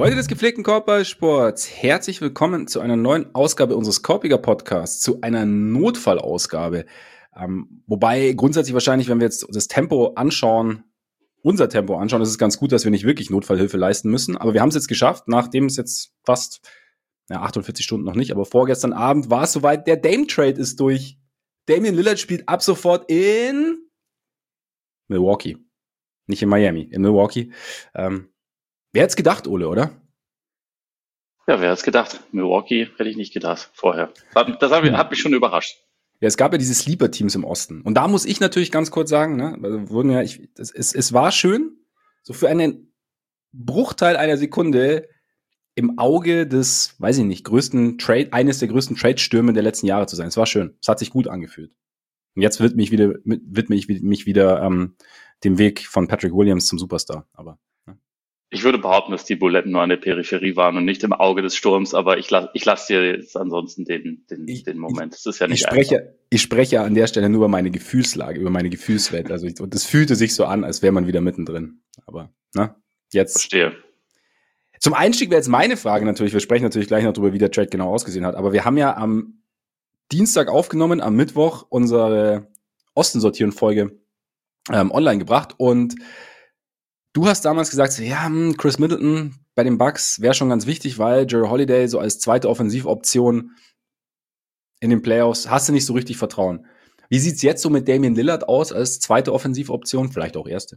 Freunde des gepflegten Korbballsports, herzlich willkommen zu einer neuen Ausgabe unseres Korbiger Podcasts, zu einer Notfallausgabe. Wobei grundsätzlich wahrscheinlich, wenn wir jetzt das Tempo anschauen, unser Tempo anschauen, ist es ganz gut, dass wir nicht wirklich Notfallhilfe leisten müssen. Aber wir haben es jetzt geschafft, nachdem es jetzt fast 48 Stunden noch nicht, aber vorgestern Abend war es soweit, der Dame-Trade ist durch. Damian Lillard spielt ab sofort in Milwaukee. Nicht in Miami, in Milwaukee. Wer hätte es gedacht, Ole, oder? Ja, wer hätte es gedacht? Milwaukee hätte ich nicht gedacht vorher. Das hat mich schon überrascht. Ja, es gab ja diese Sleeper-Teams im Osten. Und da muss ich natürlich ganz kurz sagen, es war schön, so für einen Bruchteil einer Sekunde im Auge des, weiß ich nicht, eines der größten Trade-Stürme der letzten Jahre zu sein. Es war schön. Es hat sich gut angefühlt. Und jetzt widme ich mich wieder dem Weg von Patrick Williams zum Superstar. Aber ich würde behaupten, dass die Buletten nur an der Peripherie waren und nicht im Auge des Sturms, aber ich lasse dir jetzt ansonsten den Moment. Das ist ja nicht ich spreche an der Stelle nur über meine Gefühlslage, über meine Gefühlswelt. Und es fühlte sich so an, als wäre man wieder mittendrin. Aber, jetzt. Verstehe. Zum Einstieg wäre jetzt meine Frage natürlich, wir sprechen natürlich gleich noch darüber, wie der Trade genau ausgesehen hat, aber wir haben ja am Dienstag aufgenommen, am Mittwoch unsere Osten-Sortieren-Folge online gebracht und du hast damals gesagt, Chris Middleton bei den Bucks wäre schon ganz wichtig, weil Jrue Holiday so als zweite Offensivoption in den Playoffs hast du nicht so richtig Vertrauen. Wie sieht's jetzt so mit Damian Lillard aus als zweite Offensivoption, vielleicht auch erste?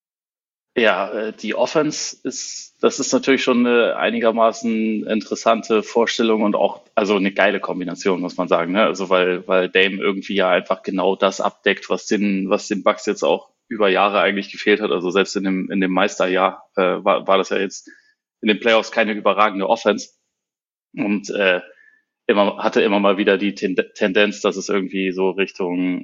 Ja, die Offense das ist natürlich schon eine einigermaßen interessante Vorstellung und auch also eine geile Kombination, muss man sagen. Ne? Also weil Dame irgendwie ja einfach genau das abdeckt, was den Bucks jetzt auch über Jahre eigentlich gefehlt hat. Also selbst in dem Meisterjahr war das ja jetzt in den Playoffs keine überragende Offense und hatte immer mal wieder die Tendenz, dass es irgendwie so Richtung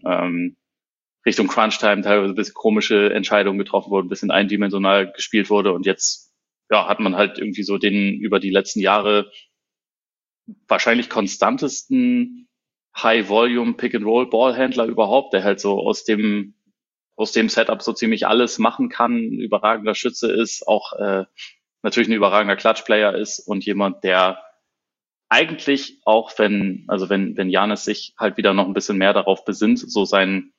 Crunch-Time teilweise ein bisschen komische Entscheidungen getroffen wurden, ein bisschen eindimensional gespielt wurde und jetzt hat man halt irgendwie so den über die letzten Jahre wahrscheinlich konstantesten High-Volume Pick-and-Roll-Ballhändler überhaupt, der halt so aus dem Setup so ziemlich alles machen kann, ein überragender Schütze ist, auch natürlich ein überragender Clutch-Player ist und jemand, der eigentlich auch, wenn Giannis sich halt wieder noch ein bisschen mehr darauf besinnt, so sein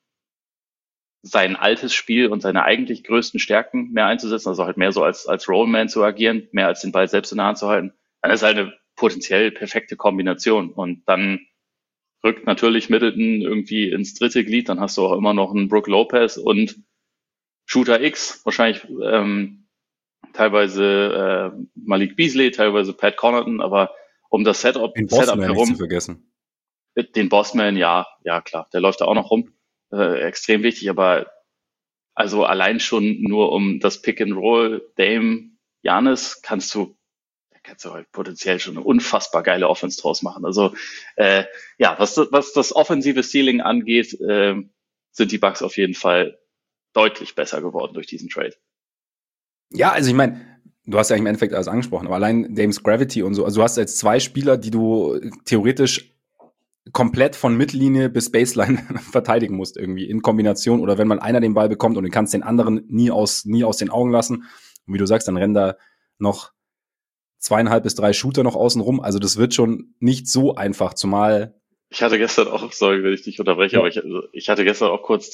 altes Spiel und seine eigentlich größten Stärken mehr einzusetzen, also halt mehr so als Rollman zu agieren, mehr als den Ball selbst in der Hand zu halten, dann ist halt eine potenziell perfekte Kombination. Und dann rückt natürlich Middleton irgendwie ins dritte Glied, dann hast du auch immer noch einen Brook Lopez und Shooter X, wahrscheinlich teilweise Malik Beasley, teilweise Pat Connaughton, aber um das Setup herum nicht zu vergessen. Den Bossman, ja klar, der läuft da auch noch rum. Extrem wichtig, aber also allein schon nur um das Pick and Roll Dame Giannis kannst du halt potenziell schon eine unfassbar geile Offense draus machen. Also was das offensive Ceiling angeht, sind die Bucks auf jeden Fall deutlich besser geworden durch diesen Trade. Ja, also ich meine, du hast ja im Endeffekt alles angesprochen, aber allein Dames Gravity und so, also du hast jetzt zwei Spieler, die du theoretisch komplett von Mittellinie bis Baseline verteidigen musst irgendwie in Kombination oder wenn man einer den Ball bekommt und du kannst den anderen nie aus den Augen lassen und wie du sagst, dann rennen da noch 2,5 bis 3 Shooter noch außen rum, also das wird schon nicht so einfach, zumal ich hatte gestern auch, sorry, wenn ich dich unterbreche, aber ich hatte gestern auch kurz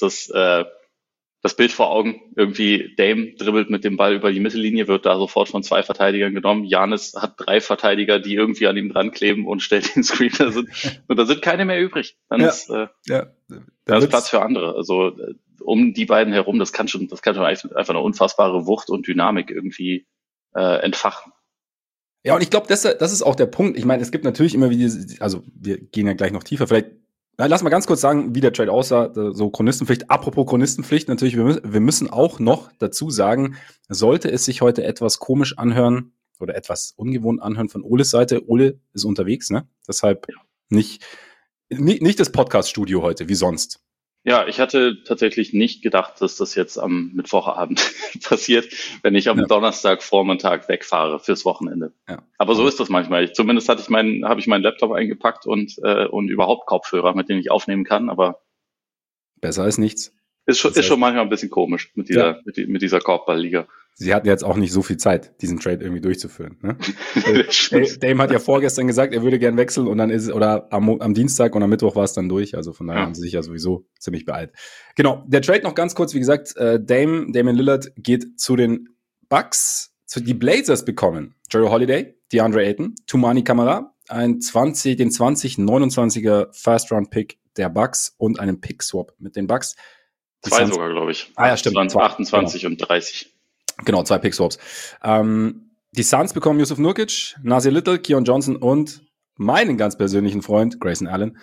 das Bild vor Augen, irgendwie Dame dribbelt mit dem Ball über die Mittellinie, wird da sofort von 2 Verteidigern genommen. Giannis hat 3 Verteidiger, die irgendwie an ihm dran kleben und stellt den Screen. Und da sind keine mehr übrig. Dann ist Platz für andere. Also um die beiden herum, das kann schon einfach eine unfassbare Wucht und Dynamik irgendwie entfachen. Ja, und ich glaube, das ist auch der Punkt. Ich meine, es gibt natürlich immer wieder, also wir gehen ja gleich noch tiefer, vielleicht lass mal ganz kurz sagen, wie der Trade aussah, so Chronistenpflicht. Apropos Chronistenpflicht, natürlich, wir müssen auch noch dazu sagen, sollte es sich heute etwas komisch anhören oder etwas ungewohnt anhören von Oles Seite, Ole ist unterwegs, ne? Deshalb nicht das Podcast-Studio heute, wie sonst. Ja, ich hatte tatsächlich nicht gedacht, dass das jetzt am Mittwochabend passiert, wenn ich am Donnerstagvormittag wegfahre fürs Wochenende. Ja. Aber so ist das manchmal. Zumindest habe ich meinen Laptop eingepackt und überhaupt Kopfhörer, mit denen ich aufnehmen kann. Aber besser als nichts. Ist schon manchmal ein bisschen komisch mit dieser Korbballliga. sie hatten jetzt auch nicht so viel Zeit, diesen Trade irgendwie durchzuführen. Ne? Dame hat ja vorgestern gesagt, er würde gern wechseln und dann ist es, oder am Dienstag und am Mittwoch war es dann durch. Also von daher haben sie sich ja sowieso ziemlich beeilt. Genau, der Trade noch ganz kurz, wie gesagt, Damian Lillard geht zu den Bucks. Die Blazers bekommen Jrue Holiday, DeAndre Ayton, Toumani Camara, den 2029er First-Round-Pick der Bucks und einen Pick-Swap mit den Bucks. Zwei sogar, glaube ich. Ja, stimmt. 28 genau. Und 30. Genau, 2 Pick-Swaps. Die Suns bekommen Yusuf Nurkic, Nasir Little, Keon Johnson und meinen ganz persönlichen Freund Grayson Allen.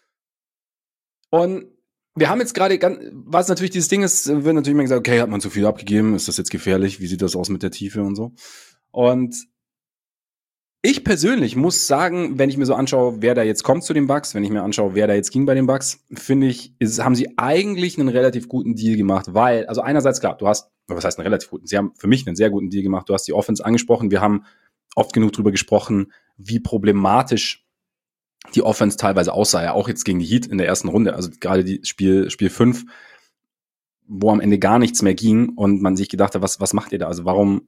Und wir haben jetzt gerade, was natürlich dieses Ding ist, wird natürlich immer gesagt, okay, hat man zu viel abgegeben, ist das jetzt gefährlich, wie sieht das aus mit der Tiefe und so. Und ich persönlich muss sagen, wenn ich mir so anschaue, wer da jetzt kommt zu den Bucks, wenn ich mir anschaue, wer da jetzt ging bei den Bucks, finde ich, haben sie eigentlich einen relativ guten Deal gemacht, weil, also einerseits klar, du hast, was heißt einen relativ guten, sie haben für mich einen sehr guten Deal gemacht, du hast die Offense angesprochen, wir haben oft genug drüber gesprochen, wie problematisch die Offense teilweise aussah, ja auch jetzt gegen die Heat in der ersten Runde, also gerade die Spiel 5, wo am Ende gar nichts mehr ging und man sich gedacht hat, was macht ihr da, also warum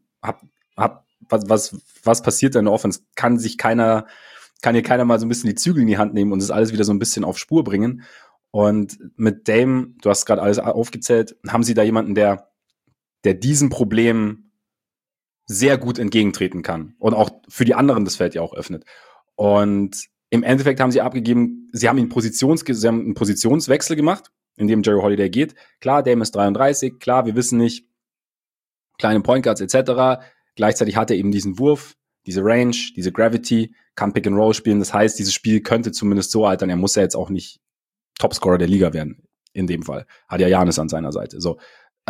was passiert da in der Offense? Kann hier keiner mal so ein bisschen die Zügel in die Hand nehmen und das alles wieder so ein bisschen auf Spur bringen? Und mit Dame, du hast gerade alles aufgezählt, haben sie da jemanden, der diesem Problem sehr gut entgegentreten kann und auch für die anderen das Feld ja auch öffnet. Und im Endeffekt haben sie abgegeben, sie haben einen Positionswechsel gemacht, in dem Jrue Holiday geht. Klar, Dame ist 33, klar, wir wissen nicht, kleine Point Guards etc., gleichzeitig hat er eben diesen Wurf, diese Range, diese Gravity, kann Pick and Roll spielen. Das heißt, dieses Spiel könnte zumindest so altern. Er muss ja jetzt auch nicht Topscorer der Liga werden. In dem Fall. Hat ja Giannis an seiner Seite. So.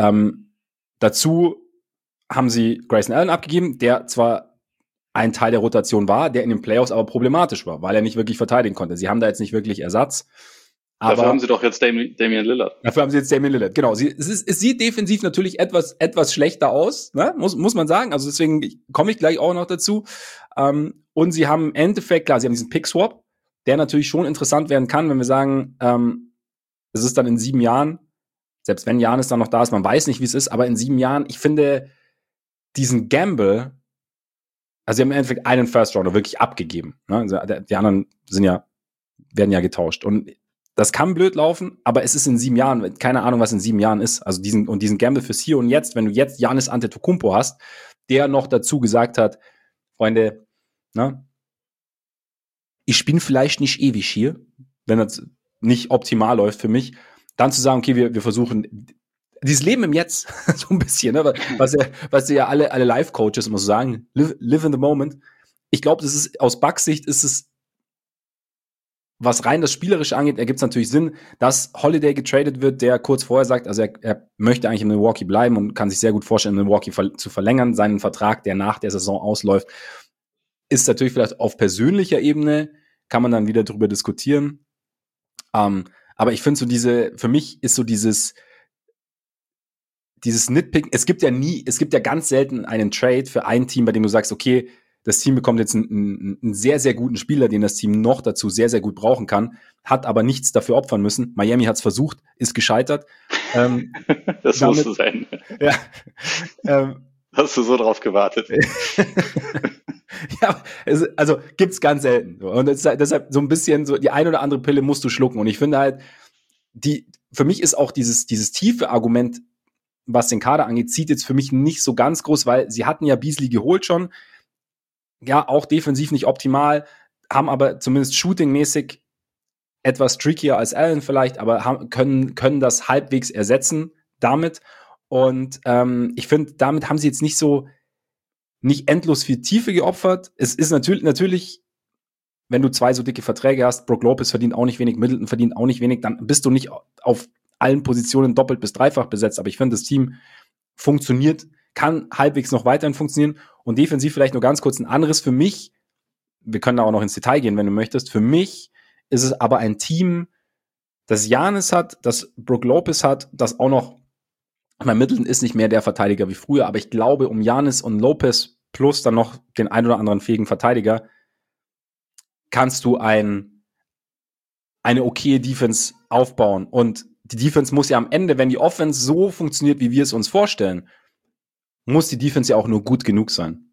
Dazu haben sie Grayson Allen abgegeben, der zwar ein Teil der Rotation war, der in den Playoffs aber problematisch war, weil er nicht wirklich verteidigen konnte. Sie haben da jetzt nicht wirklich Ersatz. Aber dafür haben sie doch jetzt Damian Lillard. Dafür haben sie jetzt Damian Lillard, genau. Es sieht defensiv natürlich etwas schlechter aus, ne? muss man sagen. Also deswegen komme ich gleich auch noch dazu. Und sie haben im Endeffekt, klar, sie haben diesen Pick-Swap, der natürlich schon interessant werden kann, wenn wir sagen, es ist dann in 7 Jahren, selbst wenn Giannis dann noch da ist, man weiß nicht, wie es ist, aber in 7 Jahren, ich finde diesen Gamble, also sie haben im Endeffekt einen First-Rounder wirklich abgegeben. Ne? Also die anderen werden ja getauscht. Und das kann blöd laufen, aber es ist in 7 Jahren, keine Ahnung, was in 7 Jahren ist. Also diesen Gamble fürs Hier und Jetzt, wenn du jetzt Giannis Antetokounmpo hast, der noch dazu gesagt hat, Freunde, ne, ich bin vielleicht nicht ewig hier, wenn das nicht optimal läuft für mich, dann zu sagen, okay, wir versuchen dieses Leben im Jetzt, so ein bisschen, ne, was ja alle Life-Coaches immer so sagen, live in the moment. Ich glaube, das ist aus Bucks Sicht ist es, was rein das Spielerische angeht, ergibt es natürlich Sinn, dass Holiday getradet wird, der kurz vorher sagt, also er möchte eigentlich in Milwaukee bleiben und kann sich sehr gut vorstellen, in Milwaukee zu verlängern. Seinen Vertrag, der nach der Saison ausläuft, ist natürlich vielleicht auf persönlicher Ebene, kann man dann wieder drüber diskutieren. Aber ich finde für mich ist so dieses Nitpick, es gibt ja ganz selten einen Trade für ein Team, bei dem du sagst, okay, das Team bekommt jetzt einen sehr, sehr guten Spieler, den das Team noch dazu sehr, sehr gut brauchen kann, hat aber nichts dafür opfern müssen. Miami hat es versucht, ist gescheitert. Das musste sein. Ja. Hast du so drauf gewartet? Ja, also gibt's ganz selten. Und deshalb so ein bisschen so die ein oder andere Pille musst du schlucken. Und ich finde halt, für mich ist auch dieses tiefe Argument, was den Kader angeht, zieht jetzt für mich nicht so ganz groß, weil sie hatten ja Beasley geholt schon. Ja, auch defensiv nicht optimal, haben aber zumindest shootingmäßig etwas trickier als Allen vielleicht, aber können das halbwegs ersetzen damit. Und ich finde, damit haben sie jetzt nicht endlos viel Tiefe geopfert. Es ist natürlich, wenn du 2 so dicke Verträge hast, Brook Lopez verdient auch nicht wenig, Middleton verdient auch nicht wenig, dann bist du nicht auf allen Positionen doppelt bis dreifach besetzt. Aber ich finde, das Team funktioniert, kann halbwegs noch weiterhin funktionieren. Und defensiv vielleicht nur ganz kurz ein anderes für mich. Wir können da auch noch ins Detail gehen, wenn du möchtest. Für mich ist es aber ein Team, das Giannis hat, das Brook Lopez hat, das auch noch, mein Middleton ist nicht mehr der Verteidiger wie früher, aber ich glaube, um Giannis und Lopez plus dann noch den ein oder anderen fähigen Verteidiger, kannst du eine okaye Defense aufbauen. Und die Defense muss ja am Ende, wenn die Offense so funktioniert, wie wir es uns vorstellen, muss die Defense ja auch nur gut genug sein.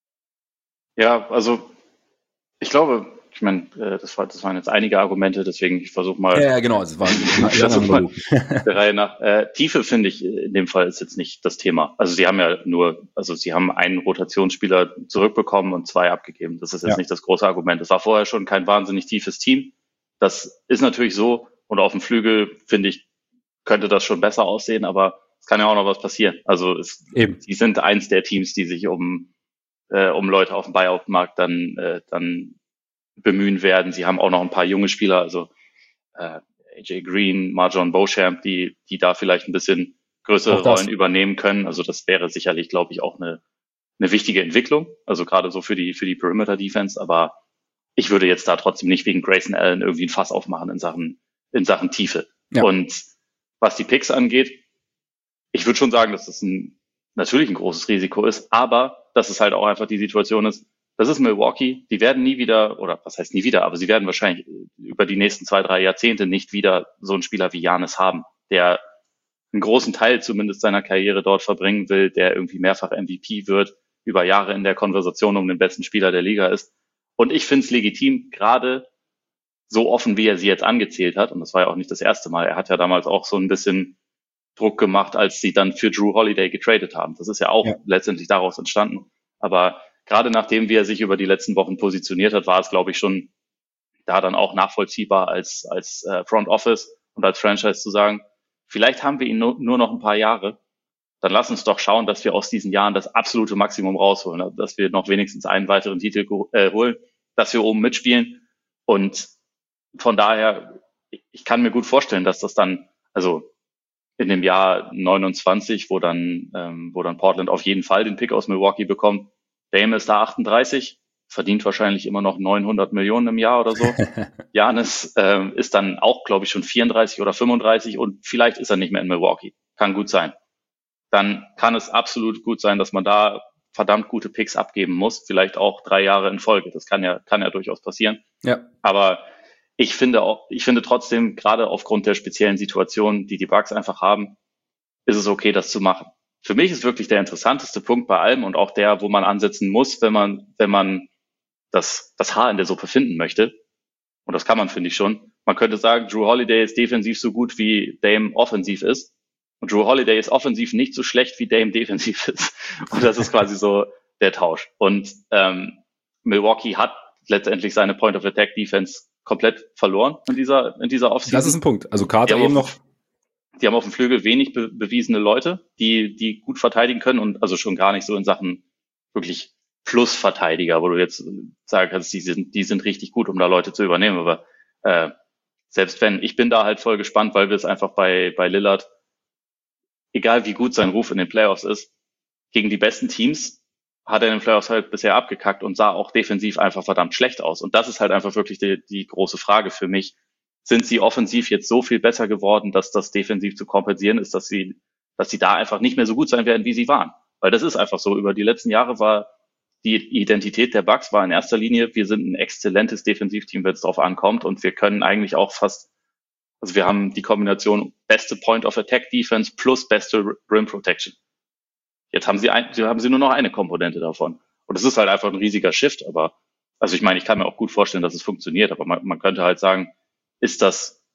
Ja, also ich glaube, ich meine, das waren jetzt einige Argumente, deswegen ich versuche mal. Ja, genau, also es war ich versuche mal der Reihe nach. Tiefe finde ich in dem Fall ist jetzt nicht das Thema. Also sie haben einen Rotationsspieler zurückbekommen und 2 abgegeben. Das ist jetzt nicht das große Argument. Es war vorher schon kein wahnsinnig tiefes Team. Das ist natürlich so. Und auf dem Flügel, finde ich, könnte das schon besser aussehen, aber es kann ja auch noch was passieren. Also sie sind eins der Teams, die sich um Leute auf dem Buyout-Markt dann bemühen werden. Sie haben auch noch ein paar junge Spieler, also AJ Green, Marjon Beauchamp, die da vielleicht ein bisschen größere Rollen übernehmen können. Also das wäre sicherlich, glaube ich, auch eine wichtige Entwicklung. Also gerade so für die Perimeter Defense. Aber ich würde jetzt da trotzdem nicht wegen Grayson Allen irgendwie ein Fass aufmachen in Sachen Tiefe. Ja. Und was die Picks angeht, ich würde schon sagen, dass das natürlich ein großes Risiko ist, aber dass es halt auch einfach die Situation ist, das ist Milwaukee, die werden nie wieder, oder was heißt nie wieder, aber sie werden wahrscheinlich über die nächsten 2, 3 Jahrzehnte nicht wieder so einen Spieler wie Giannis haben, der einen großen Teil zumindest seiner Karriere dort verbringen will, der irgendwie mehrfach MVP wird, über Jahre in der Konversation um den besten Spieler der Liga ist. Und ich finde es legitim, gerade so offen, wie er sie jetzt angezählt hat, und das war ja auch nicht das erste Mal, er hat ja damals auch so ein bisschen Druck gemacht, als sie dann für Jrue Holiday getradet haben. Das ist ja auch letztendlich daraus entstanden. Aber gerade nachdem, wie er sich über die letzten Wochen positioniert hat, war es, glaube ich, schon da dann auch nachvollziehbar als Front Office und als Franchise zu sagen, vielleicht haben wir ihn nur noch ein paar Jahre. Dann lass uns doch schauen, dass wir aus diesen Jahren das absolute Maximum rausholen, dass wir noch wenigstens einen weiteren Titel holen, dass wir oben mitspielen. Und von daher, ich kann mir gut vorstellen, dass das dann, also in dem Jahr 29, wo dann Portland auf jeden Fall den Pick aus Milwaukee bekommt. Dame ist da 38, verdient wahrscheinlich immer noch 900 Millionen im Jahr oder so. Giannis ist dann auch, glaube ich, schon 34 oder 35 und vielleicht ist er nicht mehr in Milwaukee. Kann gut sein. Dann kann es absolut gut sein, dass man da verdammt gute Picks abgeben muss, vielleicht auch 3 Jahre in Folge. Das kann ja durchaus passieren. Ja. Aber ich finde trotzdem, gerade aufgrund der speziellen Situation, die Bucks einfach haben, ist es okay, das zu machen. Für mich ist wirklich der interessanteste Punkt bei allem und auch der, wo man ansetzen muss, wenn man das Haar in der Suppe finden möchte. Und das kann man, finde ich schon. Man könnte sagen, Jrue Holiday ist defensiv so gut, wie Dame offensiv ist. Und Jrue Holiday ist offensiv nicht so schlecht, wie Dame defensiv ist. Und das ist quasi so der Tausch. Und Milwaukee hat letztendlich seine Point-of-Attack-Defense komplett verloren in dieser Offseason. Das ist ein Punkt. Also Carter eben noch. Die haben auf dem Flügel wenig bewiesene Leute, die gut verteidigen können und also schon gar nicht so in Sachen wirklich Plus-Verteidiger, wo du jetzt sagen kannst, die sind richtig gut, um da Leute zu übernehmen. Aber selbst wenn, ich bin da halt voll gespannt, weil wir es einfach bei Lillard, egal wie gut sein Ruf in den Playoffs ist, gegen die besten Teams hat er in den Playoffs halt bisher abgekackt und sah auch defensiv einfach verdammt schlecht aus. Und das ist halt einfach wirklich die große Frage für mich. Sind sie offensiv jetzt so viel besser geworden, dass das defensiv zu kompensieren ist, dass sie da einfach nicht mehr so gut sein werden, wie sie waren? Weil das ist einfach so. Über die letzten Jahre war die Identität der Bucks war in erster Linie, wir sind ein exzellentes Defensivteam, wenn es drauf ankommt. Und wir können eigentlich auch also wir haben die Kombination beste Point-of-Attack-Defense plus beste Rim Protection. Jetzt haben sie nur noch eine Komponente davon. Und es ist halt einfach ein riesiger Shift. Aber, also ich meine, ich kann mir auch gut vorstellen, dass es funktioniert. Aber man könnte halt sagen, ist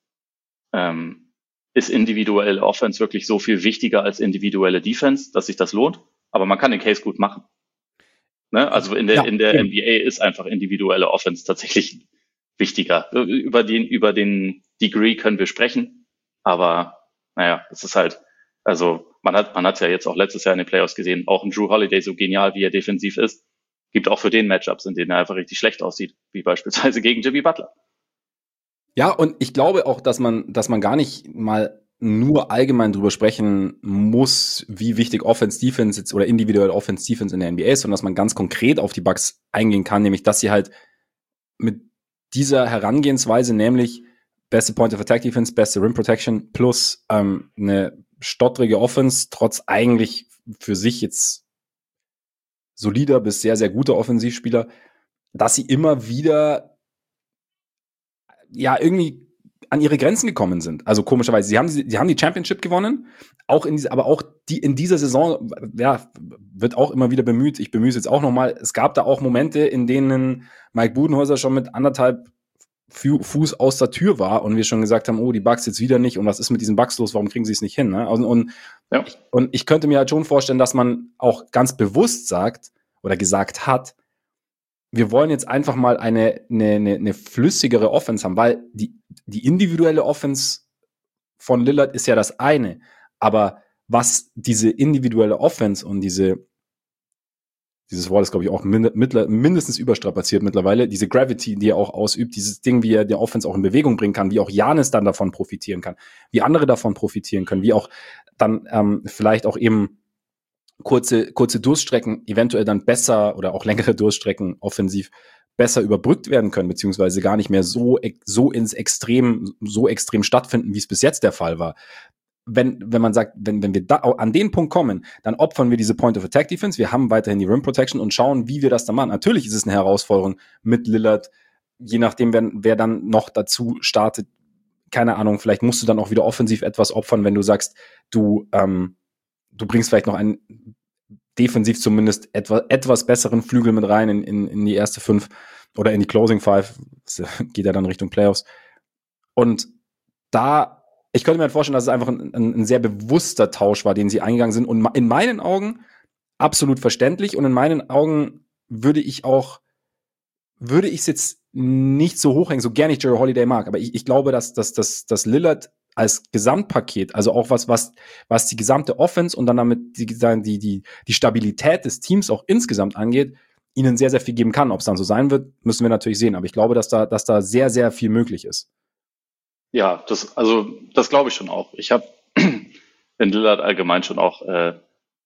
individuelle Offense wirklich so viel wichtiger als individuelle Defense, dass sich das lohnt? Aber man kann den Case gut machen. Ne? Also in der NBA ist einfach individuelle Offense tatsächlich wichtiger. Über den Degree können wir sprechen. Aber naja, es ist halt, also man hat ja jetzt auch letztes Jahr in den Playoffs gesehen, auch ein Jrue Holiday, so genial wie er defensiv ist, gibt auch für den Matchups, in denen er einfach richtig schlecht aussieht, wie beispielsweise gegen Jimmy Butler. Ja, und ich glaube auch, dass man gar nicht mal nur allgemein drüber sprechen muss, wie wichtig Offense-Defense jetzt oder individuelle Offense-Defense in der NBA ist, sondern dass man ganz konkret auf die Bucks eingehen kann, nämlich dass sie halt mit dieser Herangehensweise, nämlich beste Point-of-Attack-Defense, beste Rim-Protection plus eine stottrige Offense, trotz eigentlich für sich jetzt solider bis sehr, sehr guter Offensivspieler, dass sie immer wieder ja irgendwie an ihre Grenzen gekommen sind. Also komischerweise, sie haben die Championship gewonnen, aber auch in dieser Saison, ja, wird auch immer wieder bemüht. Ich bemühe es jetzt auch nochmal. Es gab da auch Momente, in denen Mike Budenholzer schon mit 1,5 Fuß aus der Tür war und wir schon gesagt haben, oh, die Bucks jetzt wieder nicht und was ist mit diesen Bucks los, warum kriegen sie es nicht hin? Ne? Und ich könnte mir halt schon vorstellen, dass man auch ganz bewusst sagt oder gesagt hat, wir wollen jetzt einfach mal eine flüssigere Offense haben, weil die individuelle Offense von Lillard ist ja das eine, aber was diese individuelle Offense und dieses Wort ist, glaube ich, auch mindestens überstrapaziert mittlerweile, diese Gravity, die er auch ausübt, dieses Ding, wie er der Offense auch in Bewegung bringen kann, wie auch Giannis dann davon profitieren kann, wie andere davon profitieren können, wie auch dann vielleicht auch eben kurze Durststrecken eventuell dann besser oder auch längere Durststrecken offensiv besser überbrückt werden können, beziehungsweise gar nicht mehr so extrem stattfinden, wie es bis jetzt der Fall war. Wenn man sagt, wenn wir da an den Punkt kommen, dann opfern wir diese Point-of-Attack-Defense, wir haben weiterhin die Rim-Protection und schauen, wie wir das dann machen. Natürlich ist es eine Herausforderung mit Lillard, je nachdem, wer dann noch dazu startet, keine Ahnung, vielleicht musst du dann auch wieder offensiv etwas opfern, wenn du sagst, du bringst vielleicht noch einen defensiv zumindest etwas besseren Flügel mit rein in die erste 5 oder in die Closing 5. Das geht ja dann Richtung Playoffs. Und ich könnte mir halt vorstellen, dass es einfach ein sehr bewusster Tausch war, den sie eingegangen sind. Und in meinen Augen absolut verständlich. Und in meinen Augen würde ich es jetzt nicht so hochhängen, so gerne ich Jrue Holiday mag. Aber ich glaube, dass Lillard als Gesamtpaket, also auch was die gesamte Offense und dann damit die Stabilität des Teams auch insgesamt angeht, ihnen sehr, sehr viel geben kann. Ob es dann so sein wird, müssen wir natürlich sehen. Aber ich glaube, dass da sehr, sehr viel möglich ist. Ja, das glaube ich schon auch. Ich habe in Lillard allgemein schon auch ein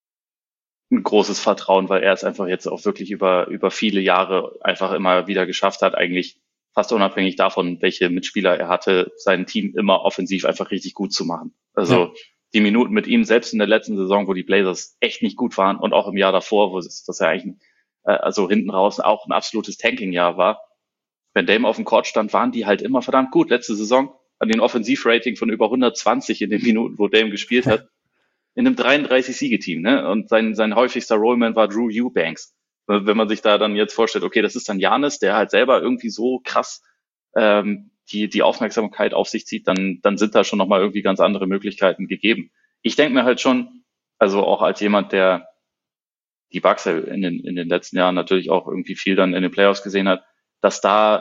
großes Vertrauen, weil er es einfach jetzt auch wirklich über viele Jahre einfach immer wieder geschafft hat, eigentlich fast unabhängig davon, welche Mitspieler er hatte, sein Team immer offensiv einfach richtig gut zu machen. Also die Minuten mit ihm, selbst in der letzten Saison, wo die Blazers echt nicht gut waren und auch im Jahr davor, wo das ja eigentlich also hinten raus auch ein absolutes Tanking-Jahr war, wenn Dame auf dem Court stand, waren die halt immer verdammt gut. Letzte Saison an den Offensivrating von über 120 in den Minuten, wo Dame gespielt hat, in einem 33-Siege-Team, ne? Und sein häufigster Rollman war Drew Eubanks. Wenn man sich da dann jetzt vorstellt, okay, das ist dann Giannis, der halt selber irgendwie so krass die Aufmerksamkeit auf sich zieht, dann sind da schon nochmal irgendwie ganz andere Möglichkeiten gegeben. Ich denke mir halt schon, also auch als jemand, der die Bucks in den letzten Jahren natürlich auch irgendwie viel dann in den Playoffs gesehen hat, dass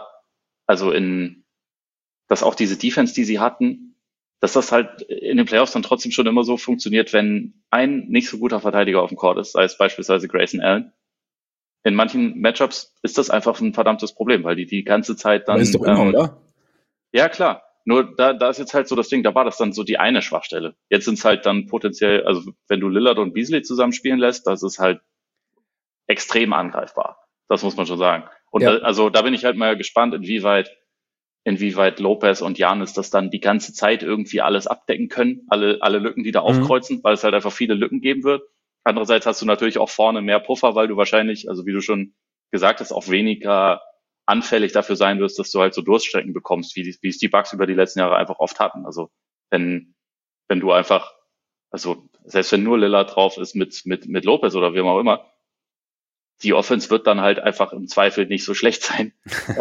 dass auch diese Defense, die sie hatten, dass das halt in den Playoffs dann trotzdem schon immer so funktioniert, wenn ein nicht so guter Verteidiger auf dem Court ist, sei es beispielsweise Grayson Allen. In manchen Matchups ist das einfach ein verdammtes Problem, weil die ganze Zeit dann... Aber ist doch immer, oder? Ja, klar. Nur da ist jetzt halt so das Ding, da war das dann so die eine Schwachstelle. Jetzt sind es halt dann potenziell, also wenn du Lillard und Beasley zusammenspielen lässt, das ist halt extrem angreifbar. Das muss man schon sagen. Und da bin ich halt mal gespannt, inwieweit Lopez und Giannis das dann die ganze Zeit irgendwie alles abdecken können, alle Lücken, die da aufkreuzen, weil es halt einfach viele Lücken geben wird. Andererseits hast du natürlich auch vorne mehr Puffer, weil du wahrscheinlich, also wie du schon gesagt hast, auch weniger anfällig dafür sein wirst, dass du halt so Durststrecken bekommst, wie es die Bucks über die letzten Jahre einfach oft hatten. Also wenn du einfach, also selbst wenn nur Lillard drauf ist mit Lopez oder wem auch immer, die Offense wird dann halt einfach im Zweifel nicht so schlecht sein.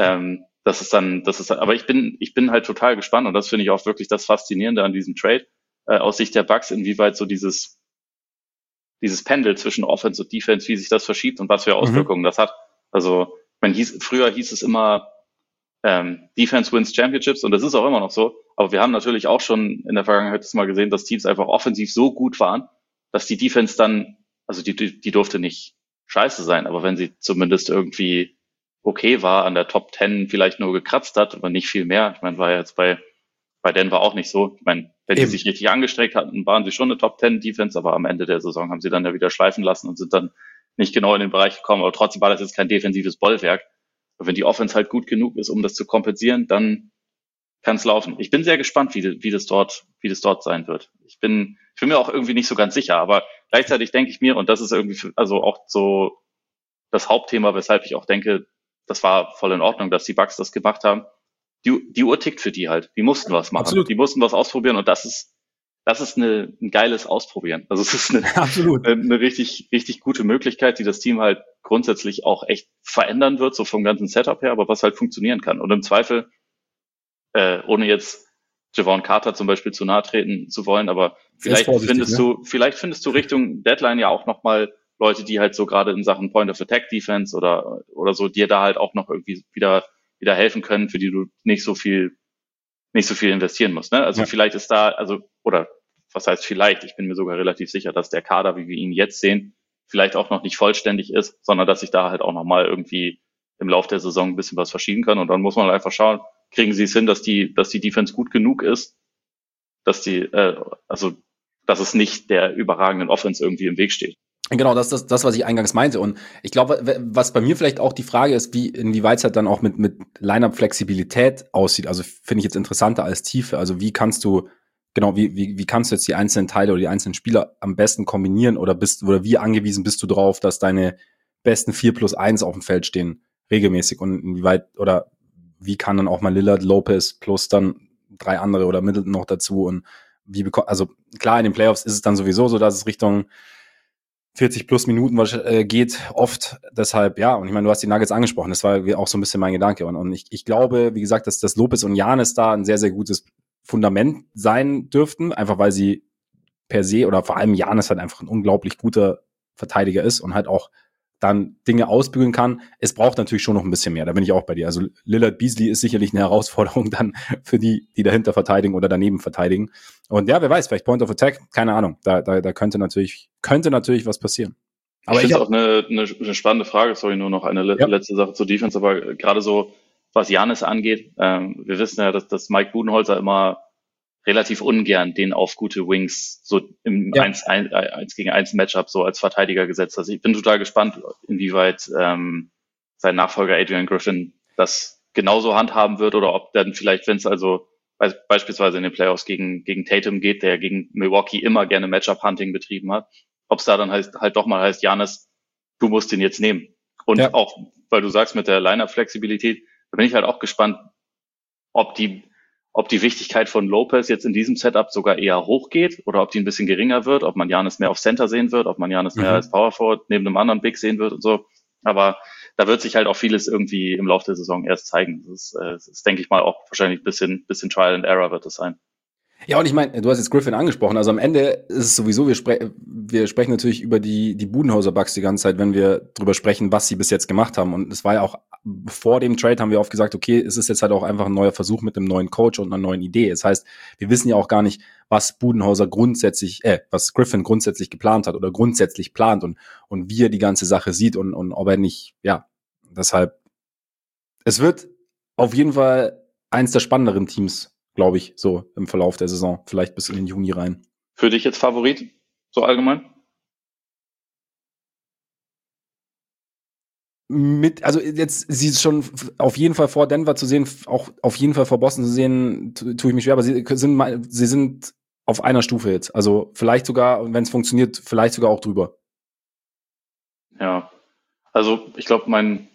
Aber ich bin halt total gespannt und das finde ich auch wirklich das Faszinierende an diesem Trade aus Sicht der Bucks, inwieweit so dieses Pendel zwischen Offense und Defense, wie sich das verschiebt und was für Auswirkungen das hat. Also früher hieß es immer Defense wins Championships und das ist auch immer noch so. Aber wir haben natürlich auch schon in der Vergangenheit das mal gesehen, dass Teams einfach offensiv so gut waren, dass die Defense dann, also die durfte nicht scheiße sein, aber wenn sie zumindest irgendwie okay war, an der Top 10 vielleicht nur gekratzt hat, aber nicht viel mehr. Ich meine, war ja jetzt bei Denver auch nicht so. Ich meine, wenn die sich richtig angestrengt hatten, waren sie schon eine Top 10 Defense, aber am Ende der Saison haben sie dann ja wieder schleifen lassen und sind dann nicht genau in den Bereich gekommen. Aber trotzdem war das jetzt kein defensives Bollwerk. Und wenn die Offense halt gut genug ist, um das zu kompensieren, dann kann es laufen. Ich bin sehr gespannt, wie das dort sein wird. Ich bin mir auch irgendwie nicht so ganz sicher, aber gleichzeitig denke ich mir, und das ist irgendwie also auch so das Hauptthema, weshalb ich auch denke, das war voll in Ordnung, dass die Bucks das gemacht haben. die Uhr tickt für die halt. Die mussten was machen. Absolut. Die mussten was ausprobieren und das ist ein geiles Ausprobieren. Also es ist eine richtig, richtig gute Möglichkeit, die das Team halt grundsätzlich auch echt verändern wird, so vom ganzen Setup her, aber was halt funktionieren kann. Und im Zweifel, ohne jetzt Javon Carter zum Beispiel zu nahe treten zu wollen, aber vielleicht findest du Richtung Deadline ja auch nochmal Leute, die halt so gerade in Sachen Point of Attack Defense oder so dir da halt auch noch irgendwie wieder helfen können, für die du nicht so viel investieren musst, ne? Also vielleicht ist da, oder was heißt vielleicht? Ich bin mir sogar relativ sicher, dass der Kader, wie wir ihn jetzt sehen, vielleicht auch noch nicht vollständig ist, sondern dass sich da halt auch nochmal irgendwie im Lauf der Saison ein bisschen was verschieben kann. Und dann muss man halt einfach schauen, kriegen sie es hin, dass die Defense gut genug ist, dass es nicht der überragenden Offense irgendwie im Weg steht. Genau, das ist das, was ich eingangs meinte. Und ich glaube, was bei mir vielleicht auch die Frage ist, inwieweit es halt dann auch mit Line-Up-Flexibilität aussieht. Also finde ich jetzt interessanter als Tiefe. Also wie kannst du jetzt die einzelnen Teile oder die einzelnen Spieler am besten kombinieren oder wie angewiesen bist du drauf, dass deine besten 4+1 auf dem Feld stehen, regelmäßig, und inwieweit oder wie kann dann auch mal Lillard, Lopez plus dann 3 andere oder Middleton noch dazu, und also klar, in den Playoffs ist es dann sowieso so, dass es Richtung 40 plus Minuten geht oft, deshalb, ja, und ich meine, du hast die Nuggets angesprochen, das war auch so ein bisschen mein Gedanke, und ich glaube, wie gesagt, dass Lopez und Giannis da ein sehr, sehr gutes Fundament sein dürften, einfach weil sie per se, oder vor allem Giannis halt einfach ein unglaublich guter Verteidiger ist und halt auch dann Dinge ausbügeln kann. Es braucht natürlich schon noch ein bisschen mehr, da bin ich auch bei dir. Also Lillard Beasley ist sicherlich eine Herausforderung dann für die dahinter verteidigen oder daneben verteidigen. Und ja, wer weiß, vielleicht Point of Attack, keine Ahnung. Da könnte natürlich was passieren. Aber ich finde es auch eine spannende Frage. Sorry, nur noch eine letzte Sache zur Defense, aber gerade so, was Giannis angeht, wir wissen ja, dass Mike Budenholzer immer relativ ungern den auf gute Wings so im 1 gegen 1 Matchup so als Verteidiger gesetzt. Also ich bin total gespannt, inwieweit sein Nachfolger Adrian Griffin das genauso handhaben wird, oder ob dann vielleicht, wenn es also beispielsweise in den Playoffs gegen Tatum geht, der gegen Milwaukee immer gerne Matchup-Hunting betrieben hat, ob es da dann halt doch mal heißt, Giannis, du musst den jetzt nehmen. Und auch, weil du sagst, mit der Line-Up-Flexibilität, da bin ich halt auch gespannt, ob die Wichtigkeit von Lopez jetzt in diesem Setup sogar eher hochgeht oder ob die ein bisschen geringer wird, ob man Giannis mehr auf Center sehen wird, ob man Giannis mehr als Power Forward neben einem anderen Big sehen wird und so. Aber da wird sich halt auch vieles irgendwie im Laufe der Saison erst zeigen. Das ist, denke ich mal, auch wahrscheinlich ein bisschen Trial and Error wird das sein. Ja, und ich meine, du hast jetzt Griffin angesprochen, also am Ende ist es sowieso, wir sprechen natürlich über die Budenholzer Bucks die ganze Zeit, wenn wir drüber sprechen, was sie bis jetzt gemacht haben, und es war ja auch, vor dem Trade haben wir oft gesagt, okay, es ist jetzt halt auch einfach ein neuer Versuch mit einem neuen Coach und einer neuen Idee. Das heißt, wir wissen ja auch gar nicht, was was Griffin grundsätzlich geplant hat oder grundsätzlich plant und wie er die ganze Sache sieht und ob er nicht, deshalb, es wird auf jeden Fall eins der spannenderen Teams, glaube ich, so im Verlauf der Saison, vielleicht bis in den Juni rein. Für dich jetzt Favorit, so allgemein? Also jetzt sie ist schon auf jeden Fall vor Denver zu sehen, auch auf jeden Fall vor Boston zu sehen, tue ich mich schwer, aber sie sind auf einer Stufe jetzt. Also vielleicht sogar, wenn es funktioniert, vielleicht sogar auch drüber. Ja, also ich glaube,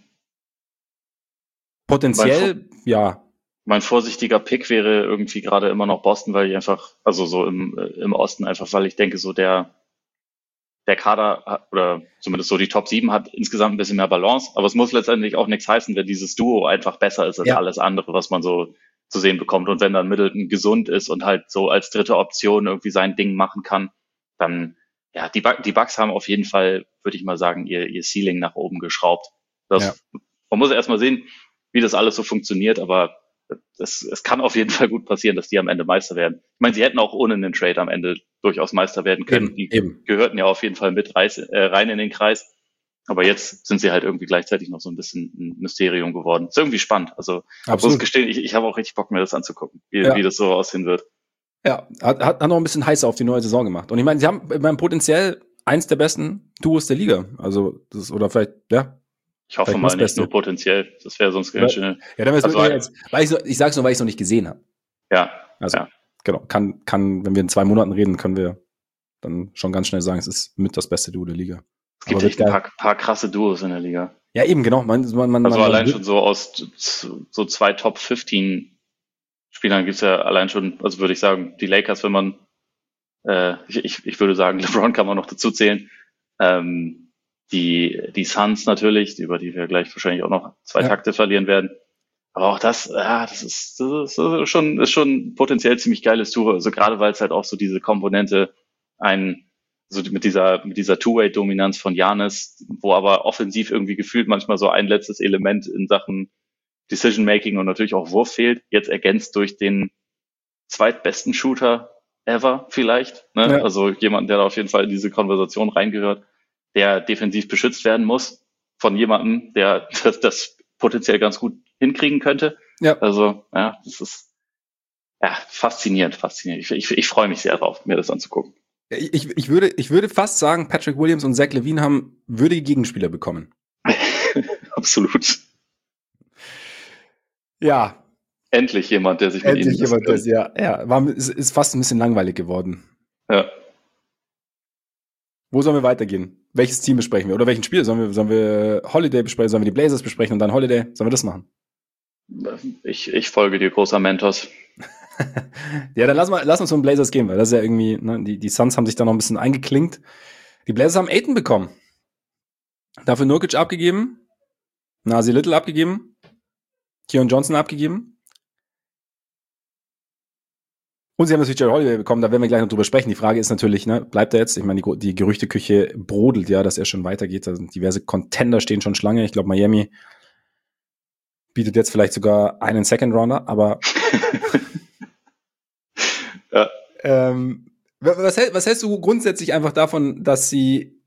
potenziell, mein vorsichtiger Pick wäre irgendwie gerade immer noch Boston, weil ich einfach, also so im Osten einfach, weil ich denke, so der Kader oder zumindest so die Top 7 hat insgesamt ein bisschen mehr Balance, aber es muss letztendlich auch nichts heißen, wenn dieses Duo einfach besser ist als alles andere, was man so zu sehen bekommt, und wenn dann Middleton gesund ist und halt so als dritte Option irgendwie sein Ding machen kann, dann, ja, die Bucks haben auf jeden Fall, würde ich mal sagen, ihr Ceiling nach oben geschraubt. Man muss erst mal sehen, wie das alles so funktioniert, aber es kann auf jeden Fall gut passieren, dass die am Ende Meister werden. Ich meine, sie hätten auch ohne einen Trade am Ende durchaus Meister werden können. Die gehörten ja auf jeden Fall mit rein in den Kreis. Aber jetzt sind sie halt irgendwie gleichzeitig noch so ein bisschen ein Mysterium geworden. Ist irgendwie spannend. Also ich muss gestehen, ich habe auch richtig Bock, mir das anzugucken, wie das so aussehen wird. Ja, hat noch ein bisschen heißer auf die neue Saison gemacht. Und ich meine, sie haben potenziell eins der besten Duos der Liga. Also das, oder vielleicht, ich hoffe mal nicht nur potenziell. Das wäre sonst ganz schön. Ja, dann ich sag's nur, weil ich es noch nicht gesehen habe. Ja. Also, genau. Kann, wenn wir in 2 Monaten reden, können wir dann schon ganz schnell sagen, es ist mit das beste Duo der Liga. Es gibt echt ein paar krasse Duos in der Liga. Ja, eben, genau. Also allein schon so aus so 2 Top 15 Spielern gibt's ja allein schon, also würde ich sagen, die Lakers, wenn man, ich würde sagen, LeBron kann man noch dazu zählen. Die Suns natürlich, über die wir gleich wahrscheinlich auch noch zwei Ja. Takte verlieren werden. Aber auch das ist schon potenziell ziemlich geiles Tour. Also gerade weil es halt auch so diese Komponente so mit dieser Two-Way-Dominanz von Giannis, wo aber offensiv irgendwie gefühlt manchmal so ein letztes Element in Sachen Decision-Making und natürlich auch Wurf fehlt, jetzt ergänzt durch den zweitbesten Shooter ever vielleicht. Ne? Ja. Also jemand, der da auf jeden Fall in diese Konversation reingehört, der defensiv beschützt werden muss von jemandem, der das potenziell ganz gut hinkriegen könnte. Ja. Also ja, das ist faszinierend. Ich freue mich sehr drauf, mir das anzugucken. Ich würde fast sagen, Patrick Williams und Zach LaVine haben würdige Gegenspieler bekommen. Absolut. Ja. Endlich jemand, der sich mit Endlich ihnen jemand, ist fast ein bisschen langweilig geworden. Ja. Wo sollen wir weitergehen? Welches Team besprechen wir? Oder welchen Spiel? Sollen wir Holiday besprechen? Sollen wir die Blazers besprechen und dann Holiday? Sollen wir das machen? Ich folge dir, großer Mentos. Ja, dann lass uns zum Blazers gehen, weil das ist ja irgendwie, ne, die Suns haben sich da noch ein bisschen eingeklinkt. Die Blazers haben Ayton bekommen. Dafür Nurkic abgegeben, Nasir Little abgegeben, Keon Johnson abgegeben. Und sie haben natürlich Jared Holiday bekommen, da werden wir gleich noch drüber sprechen. Die Frage ist natürlich, ne, bleibt er jetzt? Ich meine, die Gerüchteküche brodelt ja, dass er schon weitergeht. Da sind diverse Contender stehen schon Schlange. Ich glaube, Miami bietet jetzt vielleicht sogar einen Second Rounder, aber Ja. Was hältst du grundsätzlich einfach davon, dass sie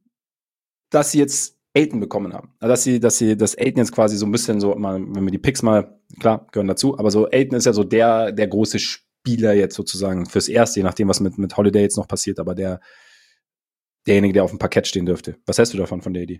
jetzt Ayton bekommen haben? Also dass Ayton jetzt quasi so ein bisschen so, mal, wenn wir die Picks mal, klar, gehören dazu, aber so Ayton ist ja so der große Spieler jetzt sozusagen fürs Erste, je nachdem, was mit Holiday jetzt noch passiert, aber derjenige, der auf dem Parkett stehen dürfte. Was hältst du davon, von der Idee?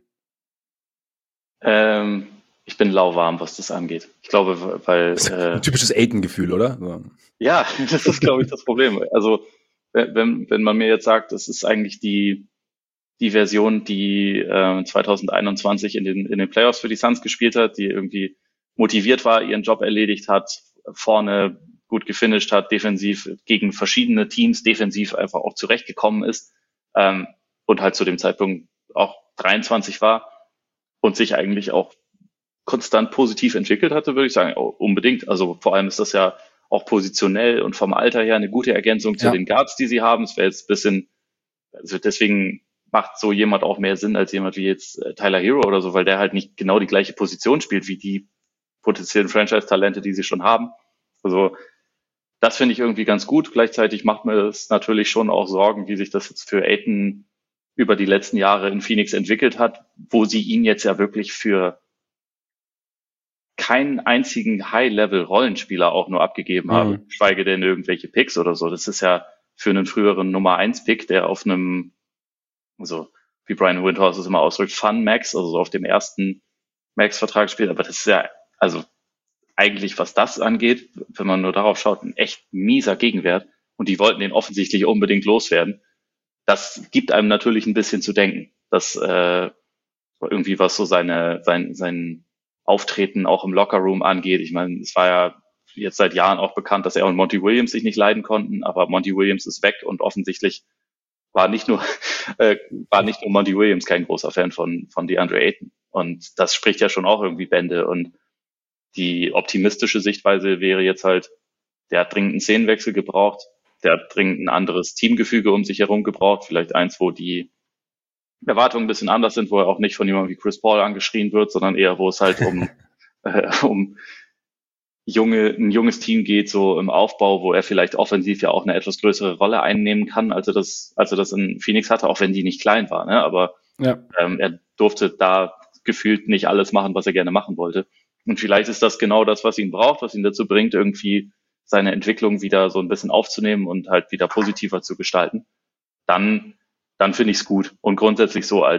Ich bin lauwarm, was das angeht. Ich glaube, weil Das ist ein typisches Ayton-Gefühl, oder? So. ja, das ist, glaube ich, das Problem. Also wenn man mir jetzt sagt, das ist eigentlich die Version, die 2021 in den Playoffs für die Suns gespielt hat, die irgendwie motiviert war, ihren Job erledigt hat, vorne gut gefinisht hat, defensiv gegen verschiedene Teams defensiv einfach auch zurechtgekommen ist und halt zu dem Zeitpunkt auch 23 war und sich eigentlich auch konstant positiv entwickelt hatte, würde ich sagen, unbedingt. Also vor allem ist das ja auch positionell und vom Alter her eine gute Ergänzung zu den Guards, die sie haben. Es wäre jetzt ein bisschen, also deswegen macht so jemand auch mehr Sinn als jemand wie jetzt Tyler Hero oder so, weil der halt nicht genau die gleiche Position spielt wie die potenziellen Franchise-Talente, die sie schon haben. Also das finde ich irgendwie ganz gut. Gleichzeitig macht mir es natürlich schon auch Sorgen, wie sich das jetzt für Ayton über die letzten Jahre in Phoenix entwickelt hat, wo sie ihn jetzt ja wirklich für keinen einzigen High-Level-Rollenspieler auch nur abgegeben haben, schweige denn irgendwelche Picks oder so. Das ist ja für einen früheren Nummer-1-Pick, der auf einem, also wie Brian Windhorst es immer ausdrückt, Fun-Max, also so auf dem ersten Max-Vertrag spielt. Aber das ist ja, also eigentlich, was das angeht, wenn man nur darauf schaut, ein echt mieser Gegenwert. Und die wollten den offensichtlich unbedingt loswerden. Das gibt einem natürlich ein bisschen zu denken, dass irgendwie was so sein Auftreten auch im Lockerroom angeht. Ich meine, es war ja jetzt seit Jahren auch bekannt, dass er und Monty Williams sich nicht leiden konnten, aber Monty Williams ist weg und offensichtlich war nicht nur Monty Williams kein großer Fan von DeAndre Ayton. Und das spricht ja schon auch irgendwie Bände. Und die optimistische Sichtweise wäre jetzt halt, der hat dringend einen Szenenwechsel gebraucht, der hat dringend ein anderes Teamgefüge um sich herum gebraucht, vielleicht eins, wo die Erwartungen ein bisschen anders sind, wo er auch nicht von jemandem wie Chris Paul angeschrien wird, sondern eher, wo es halt um ein junges Team geht, so im Aufbau, wo er vielleicht offensiv ja auch eine etwas größere Rolle einnehmen kann, als er das in Phoenix hatte, auch wenn die nicht klein war. Ne? Aber er durfte da gefühlt nicht alles machen, was er gerne machen wollte. Und vielleicht ist das genau das, was ihn braucht, was ihn dazu bringt, irgendwie seine Entwicklung wieder so ein bisschen aufzunehmen und halt wieder positiver zu gestalten. Dann finde ich es gut. Und grundsätzlich so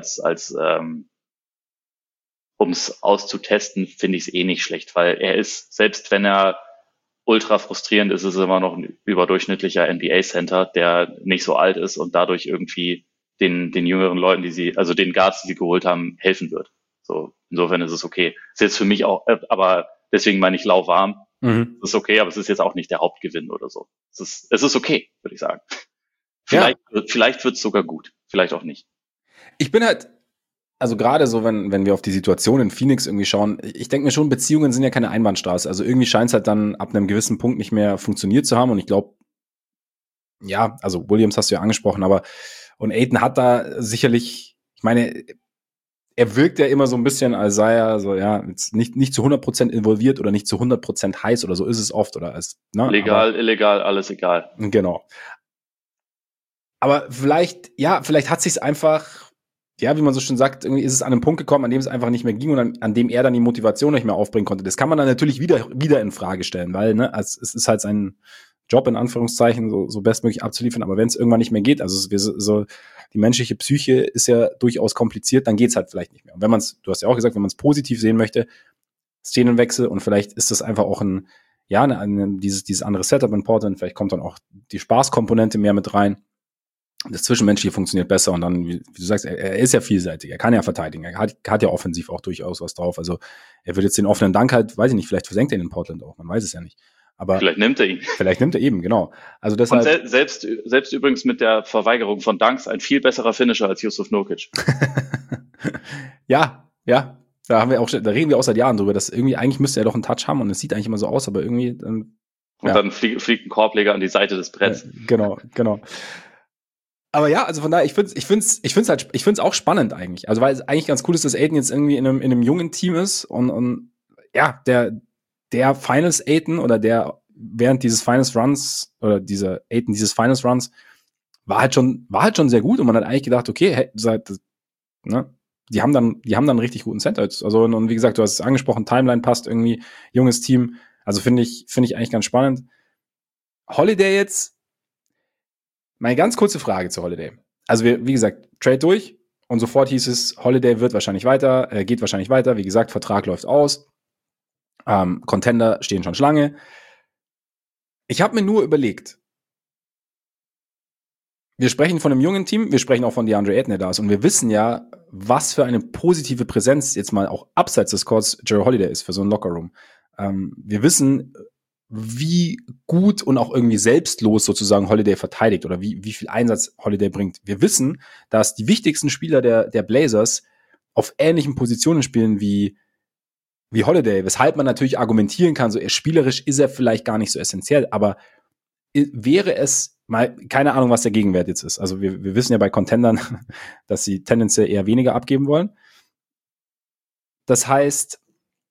um es auszutesten, finde ich es eh nicht schlecht, weil er ist, selbst wenn er ultra frustrierend ist, ist es immer noch ein überdurchschnittlicher NBA-Center, der nicht so alt ist und dadurch irgendwie den jüngeren Leuten, den Guards, die sie geholt haben, helfen wird. So, insofern ist es okay. Ist jetzt für mich auch, aber deswegen meine ich lauwarm, Mhm. Das ist okay, aber es ist jetzt auch nicht der Hauptgewinn oder so. Es ist okay, würde ich sagen. Vielleicht wird es sogar gut, vielleicht auch nicht. Ich bin halt, also gerade so, wenn wir auf die Situation in Phoenix irgendwie schauen, ich denke mir schon, Beziehungen sind ja keine Einbahnstraße. Also irgendwie scheint es halt dann ab einem gewissen Punkt nicht mehr funktioniert zu haben. Und ich glaube, ja, also Williams hast du ja angesprochen, aber und Ayton hat da sicherlich, ich meine, er wirkt ja immer so ein bisschen, als sei er so, ja, jetzt nicht zu 100% involviert oder nicht zu 100% heiß oder so ist es oft oder als, ne? Legal, illegal, alles egal. Genau. Aber vielleicht hat sich's einfach, ja, wie man so schön sagt, irgendwie ist es an einen Punkt gekommen, an dem es einfach nicht mehr ging und an dem er dann die Motivation nicht mehr aufbringen konnte. Das kann man dann natürlich wieder in Frage stellen, weil, ne, also es ist halt sein Job in Anführungszeichen so bestmöglich abzuliefern, aber wenn es irgendwann nicht mehr geht, also so die menschliche Psyche ist ja durchaus kompliziert, dann geht's halt vielleicht nicht mehr. Und wenn man es, du hast ja auch gesagt, wenn man es positiv sehen möchte, Szenenwechsel und vielleicht ist das einfach auch dieses andere Setup in Portland, vielleicht kommt dann auch die Spaßkomponente mehr mit rein. Das Zwischenmenschliche funktioniert besser und dann, wie du sagst, er ist ja vielseitig, er kann ja verteidigen, er hat ja offensiv auch durchaus was drauf. Also er wird jetzt den offenen Dank halt, weiß ich nicht, vielleicht versenkt er ihn in Portland auch, man weiß es ja nicht. Aber vielleicht nimmt er ihn. Vielleicht nimmt er eben, genau. Also deshalb. Und selbst übrigens mit der Verweigerung von Dunks ein viel besserer Finisher als Jusuf Nurkic. Ja. Da reden wir auch seit Jahren drüber, dass irgendwie eigentlich müsste er doch einen Touch haben und es sieht eigentlich immer so aus, aber irgendwie. Und dann fliegt ein Korbleger an die Seite des Bretts. Genau. Aber ja, also von daher, ich find's auch spannend eigentlich. Also weil es eigentlich ganz cool ist, dass Ayton jetzt irgendwie in einem jungen Team ist und ja, der Finals Ayton oder der während dieses Finals Runs oder dieser Ayton dieses Finals Runs war halt schon sehr gut und man hat eigentlich gedacht, okay, ne, die haben dann einen richtig guten Center jetzt. Also und wie gesagt, du hast es angesprochen, Timeline passt irgendwie, junges Team. Also finde ich eigentlich ganz spannend. Holiday jetzt, meine ganz kurze Frage zu Holiday. Also wie gesagt, Trade durch und sofort hieß es, Holiday geht wahrscheinlich weiter. Wie gesagt, Vertrag läuft aus. Contender stehen schon Schlange. Ich habe mir nur überlegt, wir sprechen von einem jungen Team, wir sprechen auch von DeAndre Ayton, der da ist. Und wir wissen ja, was für eine positive Präsenz jetzt mal auch abseits des Courts Jrue Holiday ist für so einen Lockerroom. Wir wissen, wie gut und auch irgendwie selbstlos sozusagen Holiday verteidigt oder wie viel Einsatz Holiday bringt. Wir wissen, dass die wichtigsten Spieler der Blazers auf ähnlichen Positionen spielen wie Holiday, weshalb man natürlich argumentieren kann, so spielerisch ist er vielleicht gar nicht so essentiell, aber wäre es mal, keine Ahnung, was der Gegenwert jetzt ist. Also wir wissen ja bei Contendern, dass sie tendenziell eher weniger abgeben wollen. Das heißt,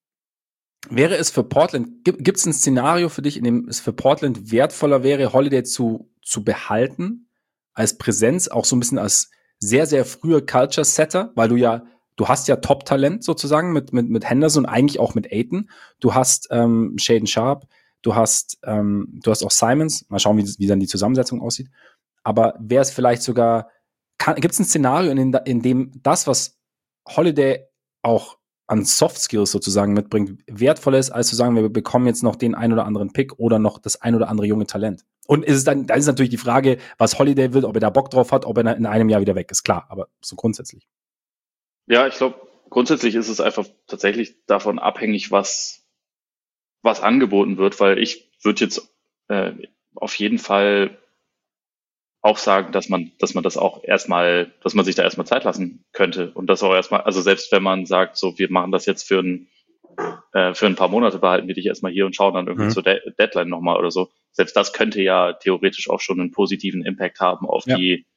wäre es für Portland, gibt es ein Szenario für dich, in dem es für Portland wertvoller wäre, Holiday zu behalten, als Präsenz, auch so ein bisschen als sehr, sehr früher Culture-Setter, weil du hast ja Top-Talent sozusagen mit Henderson und eigentlich auch mit Ayton. Du hast Shaedon Sharpe, du hast auch Simons. Mal schauen, wie dann die Zusammensetzung aussieht. Aber wäre es vielleicht sogar, gibt es ein Szenario, in dem das, was Holiday auch an Soft Skills sozusagen mitbringt, wertvoller ist, als zu sagen, wir bekommen jetzt noch den ein oder anderen Pick oder noch das ein oder andere junge Talent. Und da ist natürlich die Frage, was Holiday will, ob er da Bock drauf hat, ob er in einem Jahr wieder weg ist. Klar, aber so grundsätzlich. Ja, ich glaube, grundsätzlich ist es einfach tatsächlich davon abhängig, was angeboten wird, weil ich würde jetzt auf jeden Fall auch sagen, dass man das auch erstmal, dass man sich da erstmal Zeit lassen könnte und das auch erstmal, also selbst wenn man sagt, so wir machen das jetzt für ein paar Monate, behalten wir dich erstmal hier und schauen dann irgendwie zur Deadline nochmal oder so. Selbst das könnte ja theoretisch auch schon einen positiven Impact haben auf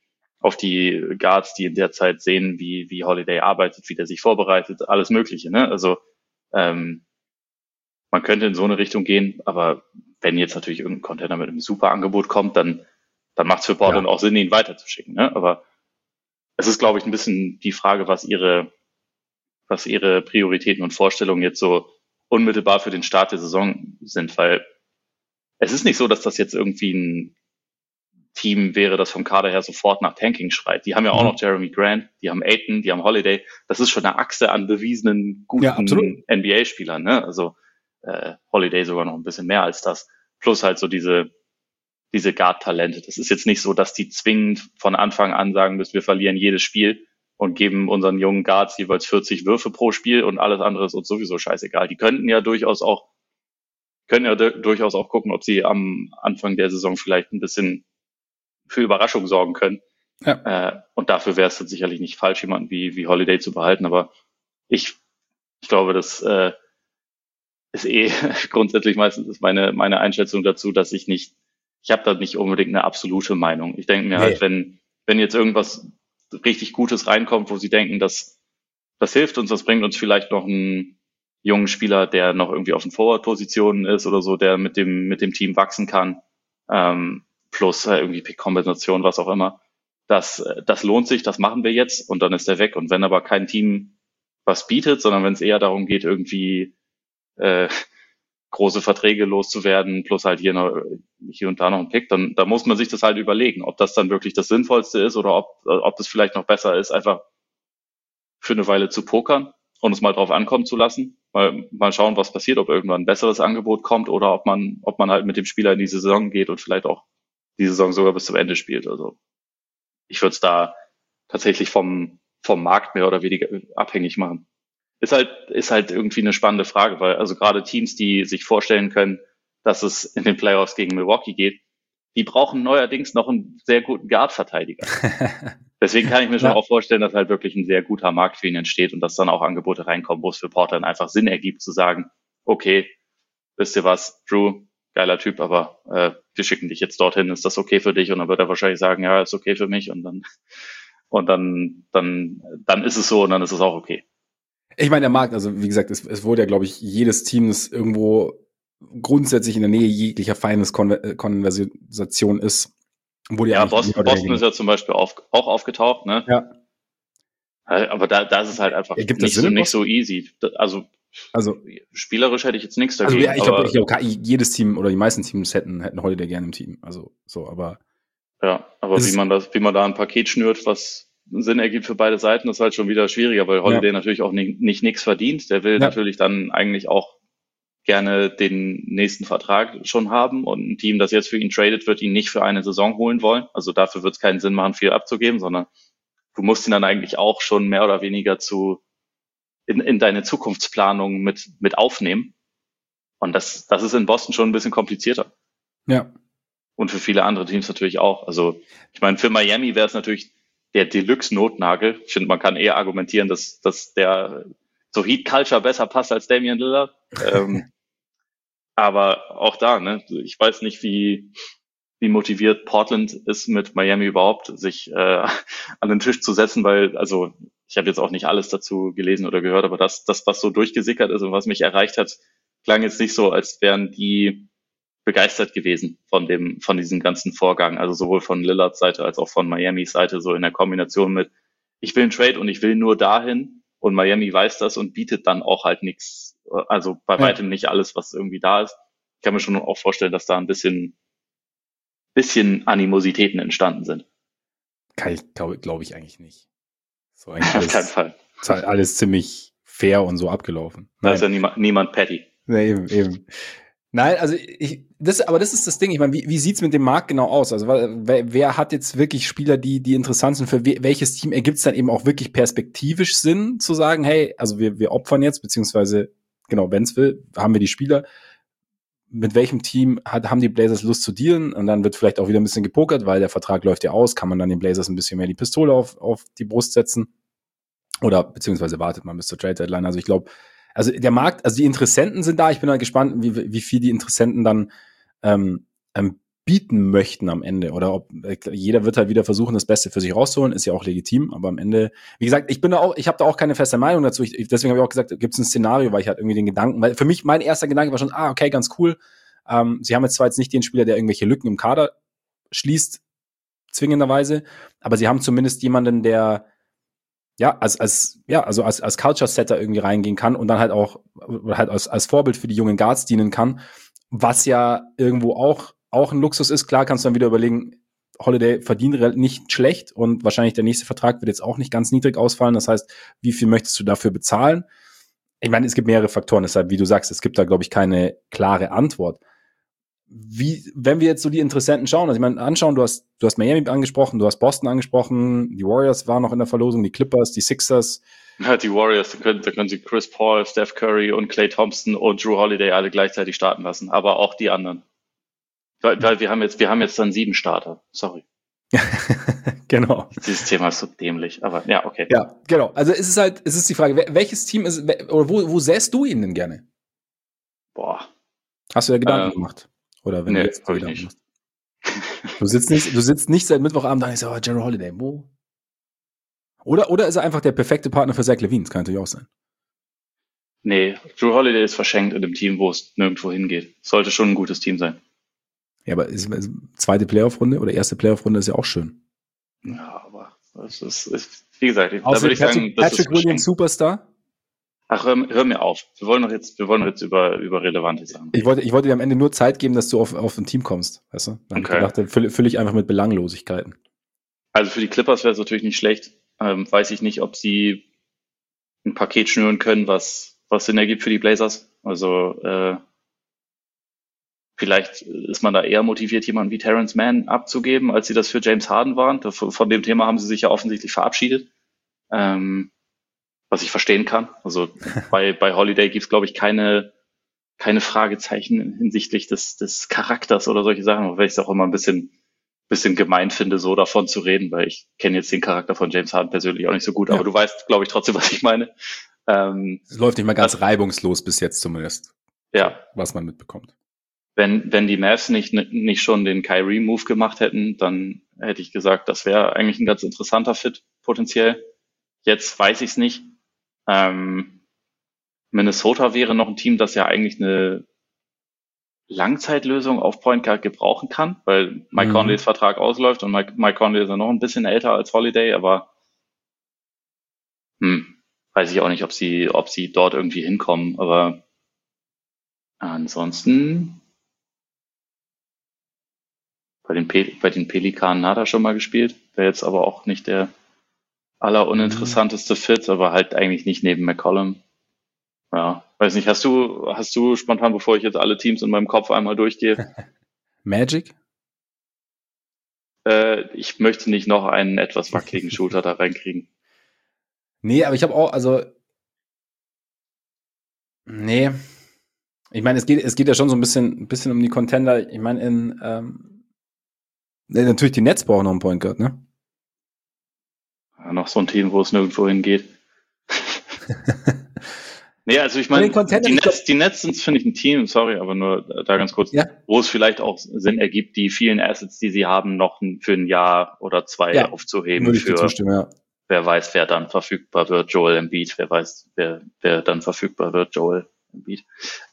die Guards, die in der Zeit sehen, wie Holiday arbeitet, wie der sich vorbereitet, alles Mögliche, ne? Also man könnte in so eine Richtung gehen, aber wenn jetzt natürlich irgendein Contender mit einem super Angebot kommt, dann macht es für Portland auch Sinn, ihn weiterzuschicken. Ne? Aber es ist, glaube ich, ein bisschen die Frage, was ihre Prioritäten und Vorstellungen jetzt so unmittelbar für den Start der Saison sind, weil es ist nicht so, dass das jetzt irgendwie ein Team wäre, das vom Kader her sofort nach Tanking schreit. Die haben ja auch noch Jeremy Grant, die haben Ayton, die haben Holiday. Das ist schon eine Achse an bewiesenen, guten NBA-Spielern. Ne? Also Holiday sogar noch ein bisschen mehr als das. Plus halt so diese Guard-Talente. Das ist jetzt nicht so, dass die zwingend von Anfang an sagen müssen, wir verlieren jedes Spiel und geben unseren jungen Guards jeweils 40 Würfe pro Spiel und alles andere ist uns sowieso scheißegal. Die könnten ja durchaus auch können ja durchaus auch gucken, ob sie am Anfang der Saison vielleicht ein bisschen für Überraschung sorgen können. Ja. Und dafür wäre es dann sicherlich nicht falsch, jemanden wie Holiday zu behalten. Aber ich glaube, das ist grundsätzlich meistens meine Einschätzung dazu, dass ich habe da nicht unbedingt eine absolute Meinung. Ich denke mir halt, wenn jetzt irgendwas richtig Gutes reinkommt, wo sie denken, das hilft uns, das bringt uns vielleicht noch einen jungen Spieler, der noch irgendwie auf den Forward-Positionen ist oder so, der mit dem Team wachsen kann, plus irgendwie Pick-Kombination, was auch immer. Das lohnt sich, das machen wir jetzt und dann ist der weg. Und wenn aber kein Team was bietet, sondern wenn es eher darum geht, irgendwie große Verträge loszuwerden, plus halt hier und da noch ein Pick, dann muss man sich das halt überlegen, ob das dann wirklich das Sinnvollste ist oder ob das vielleicht noch besser ist, einfach für eine Weile zu pokern und es mal drauf ankommen zu lassen. Mal schauen, was passiert, ob irgendwann ein besseres Angebot kommt oder ob man halt mit dem Spieler in die Saison geht und vielleicht auch die Saison sogar bis zum Ende spielt. Also ich würde es da tatsächlich vom Markt mehr oder weniger abhängig machen. Ist halt irgendwie eine spannende Frage, weil also gerade Teams, die sich vorstellen können, dass es in den Playoffs gegen Milwaukee geht, die brauchen neuerdings noch einen sehr guten Guard-Verteidiger. Deswegen kann ich mir schon auch vorstellen, dass halt wirklich ein sehr guter Markt für ihn entsteht und dass dann auch Angebote reinkommen, wo es für Portland einfach Sinn ergibt, zu sagen, okay, wisst ihr was, Drew, geiler Typ, aber wir schicken dich jetzt dorthin, ist das okay für dich? Und dann wird er wahrscheinlich sagen, ja, ist okay für mich und dann ist es so und dann ist es auch okay. Ich meine, der Markt, also wie gesagt, es wurde ja, glaube ich, jedes Team, das irgendwo grundsätzlich in der Nähe jeglicher Konversation ist, wurde ja Boston ist ja zum Beispiel auch aufgetaucht, ne? Ja. Aber da ist es halt einfach nicht so easy. Also spielerisch hätte ich jetzt nichts dagegen. Also ja, ich glaube, jedes Team oder die meisten Teams hätten Holiday gerne im Team. Also so, aber ja, aber wie man da ein Paket schnürt, was Sinn ergibt für beide Seiten, ist halt schon wieder schwieriger, weil Holiday natürlich auch nicht nichts verdient. Der will natürlich dann eigentlich auch gerne den nächsten Vertrag schon haben und ein Team, das jetzt für ihn tradet, wird ihn nicht für eine Saison holen wollen. Also dafür wird es keinen Sinn machen, viel abzugeben, sondern du musst ihn dann eigentlich auch schon mehr oder weniger in deine Zukunftsplanung mit aufnehmen. Und das ist in Boston schon ein bisschen komplizierter. Ja. Und für viele andere Teams natürlich auch. Also ich meine, für Miami wäre es natürlich der Deluxe-Notnagel. Ich finde, man kann eher argumentieren, dass der so Heat Culture besser passt als Damian Lillard. Aber auch da, ne, ich weiß nicht, wie motiviert Portland ist, mit Miami überhaupt sich an den Tisch zu setzen, weil, also ich habe jetzt auch nicht alles dazu gelesen oder gehört, aber das, was so durchgesickert ist und was mich erreicht hat, klang jetzt nicht so, als wären die begeistert gewesen von diesem ganzen Vorgang, also sowohl von Lillards Seite als auch von Miamis Seite, so in der Kombination mit, ich will einen Trade und ich will nur dahin und Miami weiß das und bietet dann auch halt nichts, also bei weitem nicht alles, was irgendwie da ist. Ich kann mir schon auch vorstellen, dass da ein bisschen Animositäten entstanden sind. Glaube ich eigentlich nicht. So eigentlich auf keinen Fall. Ist halt alles ziemlich fair und so abgelaufen. Da ist ja niemand petty. Nee, eben. Nein, also das ist das Ding. Ich meine, wie sieht's mit dem Markt genau aus? Also wer hat jetzt wirklich Spieler, die interessant sind? Für welches Team ergibt es dann eben auch wirklich perspektivisch Sinn zu sagen, hey, also wir opfern jetzt, beziehungsweise genau, wenn's will, haben wir die Spieler. Mit welchem Team haben die Blazers Lust zu dealen? Und dann wird vielleicht auch wieder ein bisschen gepokert, weil der Vertrag läuft ja aus. Kann man dann den Blazers ein bisschen mehr die Pistole auf die Brust setzen? Oder beziehungsweise wartet man bis zur Trade Deadline. Also ich glaube, also der Markt, also die Interessenten sind da. Ich bin halt gespannt, wie viel die Interessenten dann bieten möchten am Ende. Oder ob jeder wird halt wieder versuchen, das Beste für sich rauszuholen. Ist ja auch legitim. Aber am Ende, wie gesagt, ich habe da auch keine feste Meinung dazu. Deswegen habe ich auch gesagt, gibt es ein Szenario, weil ich halt irgendwie den Gedanken, weil für mich mein erster Gedanke war schon, okay, ganz cool. Sie haben jetzt zwar jetzt nicht den Spieler, der irgendwelche Lücken im Kader schließt, zwingenderweise, aber sie haben zumindest jemanden, der als Culture-Setter irgendwie reingehen kann und dann halt auch als Vorbild für die jungen Guards dienen kann, was ja irgendwo auch ein Luxus ist. Klar kannst du dann wieder überlegen, Holiday verdient nicht schlecht und wahrscheinlich der nächste Vertrag wird jetzt auch nicht ganz niedrig ausfallen. Das heißt, wie viel möchtest du dafür bezahlen? Ich meine, es gibt mehrere Faktoren, deshalb, wie du sagst, es gibt da, glaube ich, keine klare Antwort. wenn wir jetzt so die Interessenten schauen, also ich meine, anschauen, du hast Miami angesprochen, du hast Boston angesprochen, die Warriors waren noch in der Verlosung, die Clippers, die Sixers. Ja, die Warriors, da können sie Chris Paul, Steph Curry und Klay Thompson und Drew Holiday alle gleichzeitig starten lassen, aber auch die anderen. Weil wir haben jetzt dann 7 Starter. Sorry. Genau. Dieses Thema ist so dämlich, aber ja, okay. Ja, genau. Also es ist die Frage, welches Team ist, oder wo sähst du ihn denn gerne? Boah. Hast du ja Gedanken gemacht? Oder wenn nee, du jetzt Gedanken nicht. Machst. Du sitzt nicht seit Mittwochabend da und sagst, Drew Holiday, wo? Oder ist er einfach der perfekte Partner für Zach LaVine? Das kann natürlich auch sein. Nee, Drew Holiday ist verschenkt in dem Team, wo es nirgendwo hingeht. Sollte schon ein gutes Team sein. Ja, aber zweite Playoff-Runde oder erste Playoff-Runde ist ja auch schön. Ja, aber es ist wie gesagt, da würde ich sagen, Patrick Williams Superstar. Ach, hör mir auf. Wir wollen doch jetzt über relevante Sachen. Ich wollte dir am Ende nur Zeit geben, dass du auf ein Team kommst, weißt du? Dann okay. Ich gedacht, fülle ich einfach mit Belanglosigkeiten. Also für die Clippers wäre es natürlich nicht schlecht. Weiß ich nicht, ob sie ein Paket schnüren können, was Sinn ergibt für die Blazers. Also vielleicht ist man da eher motiviert, jemanden wie Terrence Mann abzugeben, als sie das für James Harden waren. Von dem Thema haben sie sich ja offensichtlich verabschiedet. Was ich verstehen kann. Also bei Holiday gibt es, glaube ich, keine Fragezeichen hinsichtlich des Charakters oder solche Sachen, weil ich es auch immer ein bisschen gemein finde, so davon zu reden, weil ich kenne jetzt den Charakter von James Harden persönlich auch nicht so gut, aber du weißt, glaube ich, trotzdem, was ich meine. Es läuft nicht mal ganz reibungslos bis jetzt zumindest. Ja. Was man mitbekommt. Wenn die Mavs nicht schon den Kyrie-Move gemacht hätten, dann hätte ich gesagt, das wäre eigentlich ein ganz interessanter Fit, potenziell. Jetzt weiß ich es nicht. Minnesota wäre noch ein Team, das ja eigentlich eine Langzeitlösung auf Point Guard gebrauchen kann, weil Mike Conleys Vertrag ausläuft und Mike Conley ist ja noch ein bisschen älter als Holiday, aber weiß ich auch nicht, ob sie dort irgendwie hinkommen, aber ansonsten bei den Pelikanen hat er schon mal gespielt, wäre jetzt aber auch nicht der alleruninteressanteste Fit, aber halt eigentlich nicht neben McCollum. Ja, weiß nicht, hast du spontan, bevor ich jetzt alle Teams in meinem Kopf einmal durchgehe? Magic? Ich möchte nicht noch einen etwas wackeligen Shooter da reinkriegen. Nee, aber ich habe auch, nee. Ich meine, es geht ja schon so ein bisschen um die Contender. Ich meine, natürlich die Nets brauchen noch einen Point Guard, ne? Ja, noch so ein Team, wo es nirgendwo hingeht. Nee, also ich meine, die Nets sind, finde ich, ein Team, sorry, aber nur da ganz kurz, wo es vielleicht auch Sinn ergibt, die vielen Assets, die sie haben, noch für ein Jahr oder 2 aufzuheben. Würde ich dir zustimmen, wer weiß, wer dann verfügbar wird, Joel Embiid, wer weiß, wer dann verfügbar wird, Joel Embiid.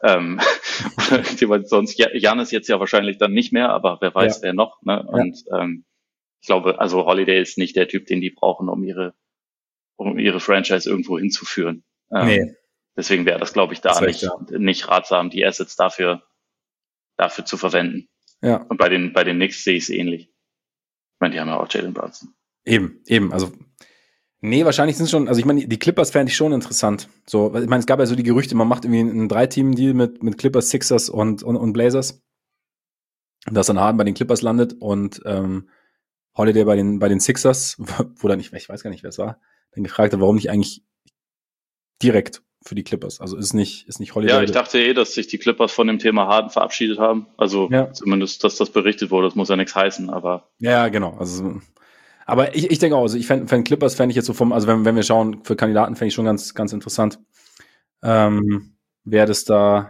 Sonst, Giannis jetzt ja wahrscheinlich dann nicht mehr, aber wer weiß, wer noch, ne? Und ich glaube, also Holiday ist nicht der Typ, den die brauchen, um ihre Franchise irgendwo hinzuführen. Nee. Deswegen wäre das, glaube ich, da nicht ratsam, die Assets dafür zu verwenden. Ja. Und bei den Knicks sehe ich es ähnlich. Ich meine, die haben ja auch Jalen Brunson. Eben. Also, nee, wahrscheinlich sind es schon, also ich meine, die Clippers fände ich schon interessant. So, ich meine, es gab ja so die Gerüchte, man macht irgendwie einen 3-Team-Deal mit Clippers, Sixers und Blazers. Dass dann Harden bei den Clippers landet und Holiday bei den Sixers, wo dann, ich weiß gar nicht, wer es war, dann gefragt hat, warum nicht eigentlich direkt für die Clippers. Also ist nicht Holiday. Ja, ich dachte dass sich die Clippers von dem Thema Harden verabschiedet haben. Also zumindest, dass das berichtet wurde. Das muss ja nichts heißen, aber. Ja, genau. Also, aber ich denke auch, also ich fände Clippers fände ich jetzt so also wenn wir schauen, für Kandidaten fände ich schon ganz, ganz interessant. Wer das da,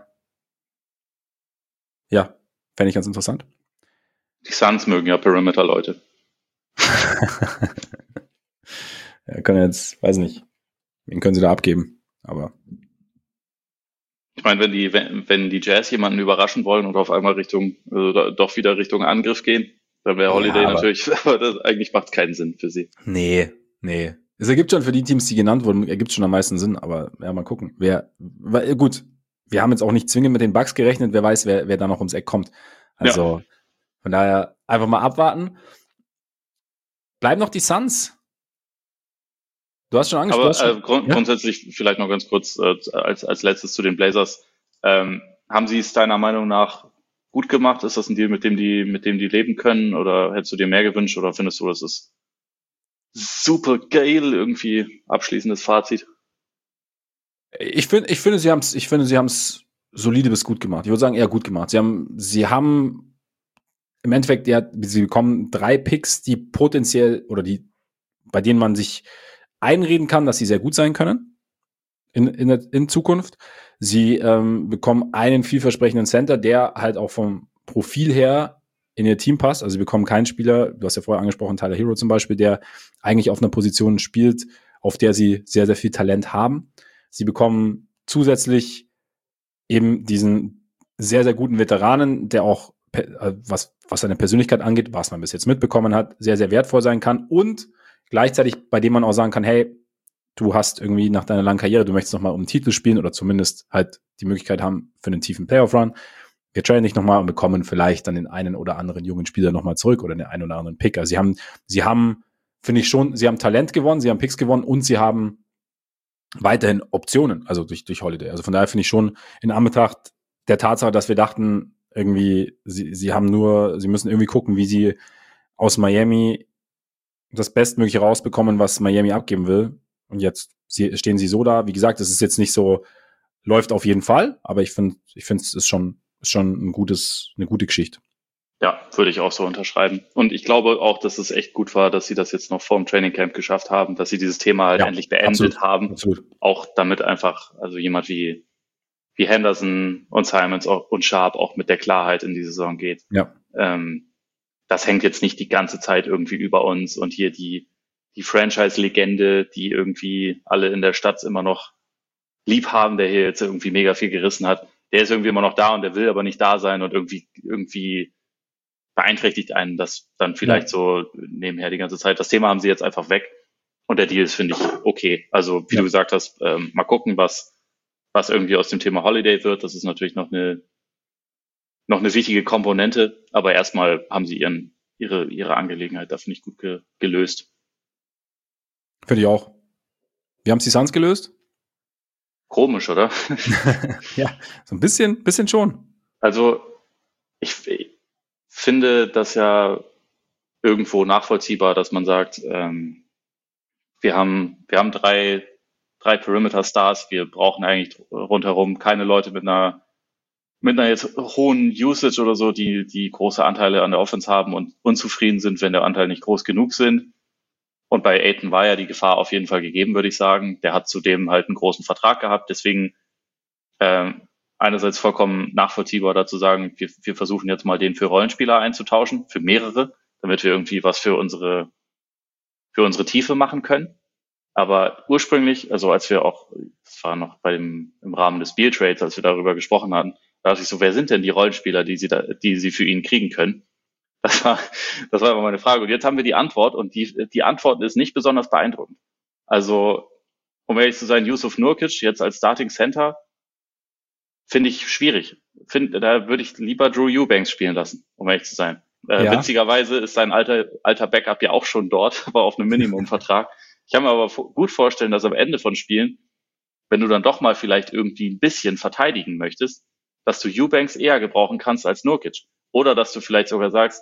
fände ich ganz interessant. Die Suns mögen ja Perimeter-Leute. Ja, können jetzt, weiß nicht, wen können sie da abgeben, aber. Ich meine, wenn die Jazz jemanden überraschen wollen und auf einmal doch wieder Richtung Angriff gehen, dann wäre Holiday natürlich, aber eigentlich macht es keinen Sinn für sie. Nee. Es ergibt schon für die Teams, die genannt wurden, ergibt schon am meisten Sinn, aber mal gucken. Gut, wir haben jetzt auch nicht zwingend mit den Bucks gerechnet, wer weiß, wer da noch ums Eck kommt. Also, von daher einfach mal abwarten. Bleiben noch die Suns. Du hast schon angesprochen. Aber grundsätzlich vielleicht noch ganz kurz als letztes zu den Blazers. Haben sie es deiner Meinung nach gut gemacht? Ist das ein Deal, mit dem die leben können? Oder hättest du dir mehr gewünscht? Oder findest du, das ist super geil irgendwie? Abschließendes Fazit. Ich finde, sie haben es solide bis gut gemacht. Ich würde sagen, eher gut gemacht. Sie haben im Endeffekt, sie bekommen 3 Picks, die potenziell oder bei denen man sich einreden kann, dass sie sehr gut sein können in Zukunft. Sie bekommen einen vielversprechenden Center, der halt auch vom Profil her in ihr Team passt. Also sie bekommen keinen Spieler, du hast ja vorher angesprochen, Tyler Hero zum Beispiel, der eigentlich auf einer Position spielt, auf der sie sehr, sehr viel Talent haben. Sie bekommen zusätzlich eben diesen sehr, sehr guten Veteranen, der auch, was seine Persönlichkeit angeht, was man bis jetzt mitbekommen hat, sehr, sehr wertvoll sein kann und gleichzeitig bei dem man auch sagen kann, hey, du hast irgendwie nach deiner langen Karriere, du möchtest nochmal um einen Titel spielen oder zumindest halt die Möglichkeit haben für einen tiefen Playoff-Run. Wir traden dich nochmal und bekommen vielleicht dann den einen oder anderen jungen Spieler nochmal zurück oder den einen oder anderen Pick. Also sie haben, finde ich schon, sie haben Talent gewonnen, sie haben Picks gewonnen und sie haben weiterhin Optionen, also durch Holiday. Also von daher finde ich schon in Anbetracht der Tatsache, dass wir dachten, irgendwie, sie müssen irgendwie gucken, wie sie aus Miami das Bestmögliche rausbekommen, was Miami abgeben will. Und jetzt stehen sie so da. Wie gesagt, es ist jetzt nicht so, läuft auf jeden Fall, aber ich finde, es ist schon eine gute Geschichte. Ja, würde ich auch so unterschreiben. Und ich glaube auch, dass es echt gut war, dass sie das jetzt noch vor dem Training Camp geschafft haben, dass sie dieses Thema halt endlich beendet haben. Absolut. Auch damit einfach, also jemand wie Henderson und Simons und Sharp auch mit der Klarheit in die Saison geht. Ja. Das hängt jetzt nicht die ganze Zeit irgendwie über uns und hier die Franchise-Legende, die irgendwie alle in der Stadt immer noch lieb haben, der hier jetzt irgendwie mega viel gerissen hat, der ist irgendwie immer noch da und der will aber nicht da sein und irgendwie beeinträchtigt einen das dann vielleicht so nebenher die ganze Zeit. Das Thema haben sie jetzt einfach weg und der Deal ist, finde ich, okay. Also wie du gesagt hast, mal gucken, was irgendwie aus dem Thema Holiday wird. Das ist natürlich noch eine wichtige Komponente, aber erstmal haben sie ihre Angelegenheit da, finde ich, gut gelöst. Finde ich auch. Wie haben sie Suns gelöst? Komisch, oder? Ja, so ein bisschen schon. Also ich finde das ja irgendwo nachvollziehbar, dass man sagt, wir haben 3 Perimeter-Stars, wir brauchen eigentlich rundherum keine Leute mit einer jetzt hohen Usage oder so, die große Anteile an der Offense haben und unzufrieden sind, wenn der Anteil nicht groß genug sind. Und bei Ayton war ja die Gefahr auf jeden Fall gegeben, würde ich sagen. Der hat zudem halt einen großen Vertrag gehabt, deswegen einerseits vollkommen nachvollziehbar dazu sagen, wir versuchen jetzt mal den für Rollenspieler einzutauschen, für mehrere, damit wir irgendwie was für unsere Tiefe machen können. Aber ursprünglich, also als wir auch, das war noch im Rahmen des Beal Trades, als wir darüber gesprochen hatten, da dachte ich so, wer sind denn die Rollenspieler, die sie für ihn kriegen können? Das war immer meine Frage. Und jetzt haben wir die Antwort und die Antwort ist nicht besonders beeindruckend. Also, um ehrlich zu sein, Yusuf Nurkic jetzt als Starting Center finde ich schwierig. Da würde ich lieber Drew Eubanks spielen lassen, um ehrlich zu sein. Witzigerweise ist sein alter Backup ja auch schon dort, aber auf einem Minimumvertrag. Ich kann mir aber gut vorstellen, dass am Ende von Spielen, wenn du dann doch mal vielleicht irgendwie ein bisschen verteidigen möchtest, dass du Eubanks eher gebrauchen kannst als Nurkic. Oder dass du vielleicht sogar sagst,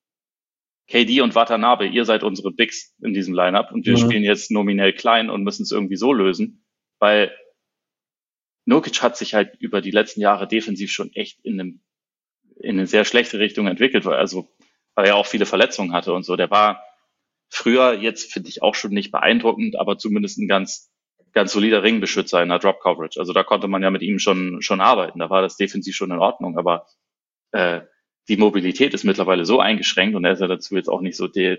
KD und Watanabe, ihr seid unsere Bigs in diesem Lineup und wir spielen jetzt nominell klein und müssen es irgendwie so lösen, weil Nurkic hat sich halt über die letzten Jahre defensiv schon echt in eine sehr schlechte Richtung entwickelt, weil er auch viele Verletzungen hatte und so. Der war früher, jetzt finde ich auch schon nicht beeindruckend, aber zumindest ein ganz solider Ringbeschützer in der Drop Coverage. Also da konnte man ja mit ihm schon arbeiten. Da war das defensiv schon in Ordnung, aber die Mobilität ist mittlerweile so eingeschränkt und er ist ja dazu jetzt auch nicht so der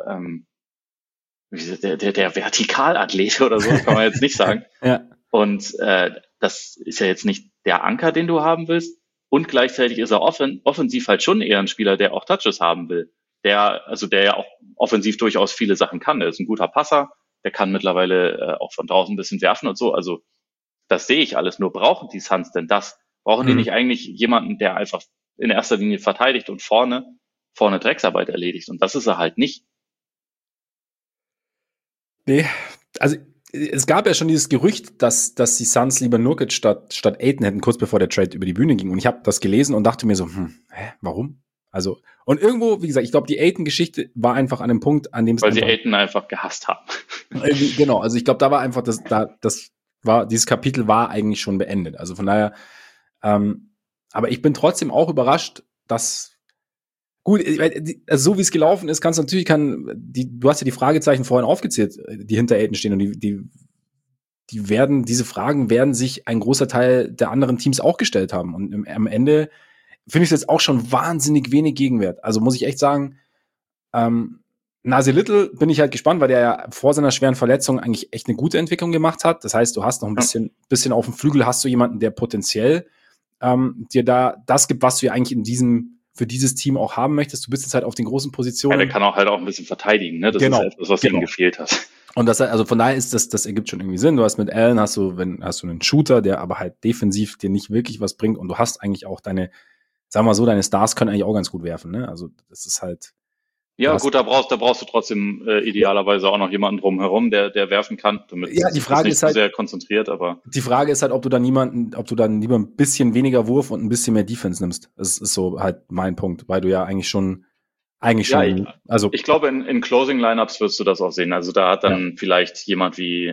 Vertikalathlet oder so, kann man jetzt nicht sagen. Ja. Und das ist ja jetzt nicht der Anker, den du haben willst. Und gleichzeitig ist er offensiv halt schon eher ein Spieler, der auch Touches haben will. Der ja auch offensiv durchaus viele Sachen kann. Er ist ein guter Passer, der kann mittlerweile auch von draußen ein bisschen werfen und so. Also das sehe ich alles. Nur brauchen die Suns denn das? Brauchen die nicht eigentlich jemanden, der einfach in erster Linie verteidigt und vorne Drecksarbeit erledigt? Und das ist er halt nicht. Nee, also es gab ja schon dieses Gerücht, dass die Suns lieber Nurkic statt Ayton hätten, kurz bevor der Trade über die Bühne ging. Und ich habe das gelesen und dachte mir so, warum? Also, und irgendwo, wie gesagt, ich glaube, die Ayton-Geschichte war einfach an dem Punkt, an dem es weil sie Ayton einfach gehasst haben. Genau, also ich glaube, da war einfach dieses Kapitel war eigentlich schon beendet. Also von daher, aber ich bin trotzdem auch überrascht, dass gut, also so wie es gelaufen ist, du hast ja die Fragezeichen vorhin aufgezählt, die hinter Ayton stehen, und diese Fragen werden sich ein großer Teil der anderen Teams auch gestellt haben. Und am Ende finde ich es jetzt auch schon wahnsinnig wenig Gegenwert. Also muss ich echt sagen, Nasir Little bin ich halt gespannt, weil der ja vor seiner schweren Verletzung eigentlich echt eine gute Entwicklung gemacht hat. Das heißt, du hast noch ein bisschen auf dem Flügel, hast du jemanden, der potenziell dir da das gibt, was du ja eigentlich für dieses Team auch haben möchtest. Du bist jetzt halt auf den großen Positionen. Ja, der kann auch halt auch ein bisschen verteidigen, ne? Das ist etwas, was ihm gefehlt hat. Und also von daher ist das ergibt schon irgendwie Sinn. Du hast mit Allen hast du einen Shooter, der aber halt defensiv dir nicht wirklich was bringt, und du hast eigentlich auch deine Stars können eigentlich auch ganz gut werfen, ne? Also das ist halt. Ja, gut, da brauchst du trotzdem idealerweise auch noch jemanden drumherum, der werfen kann, damit die Frage nicht ist halt, sehr konzentriert, aber die Frage ist halt, ob du dann lieber ein bisschen weniger Wurf und ein bisschen mehr Defense nimmst. Das ist so halt mein Punkt, weil du ja eigentlich schon, ich glaube, in Closing Lineups wirst du das auch sehen. Also da hat dann vielleicht jemand wie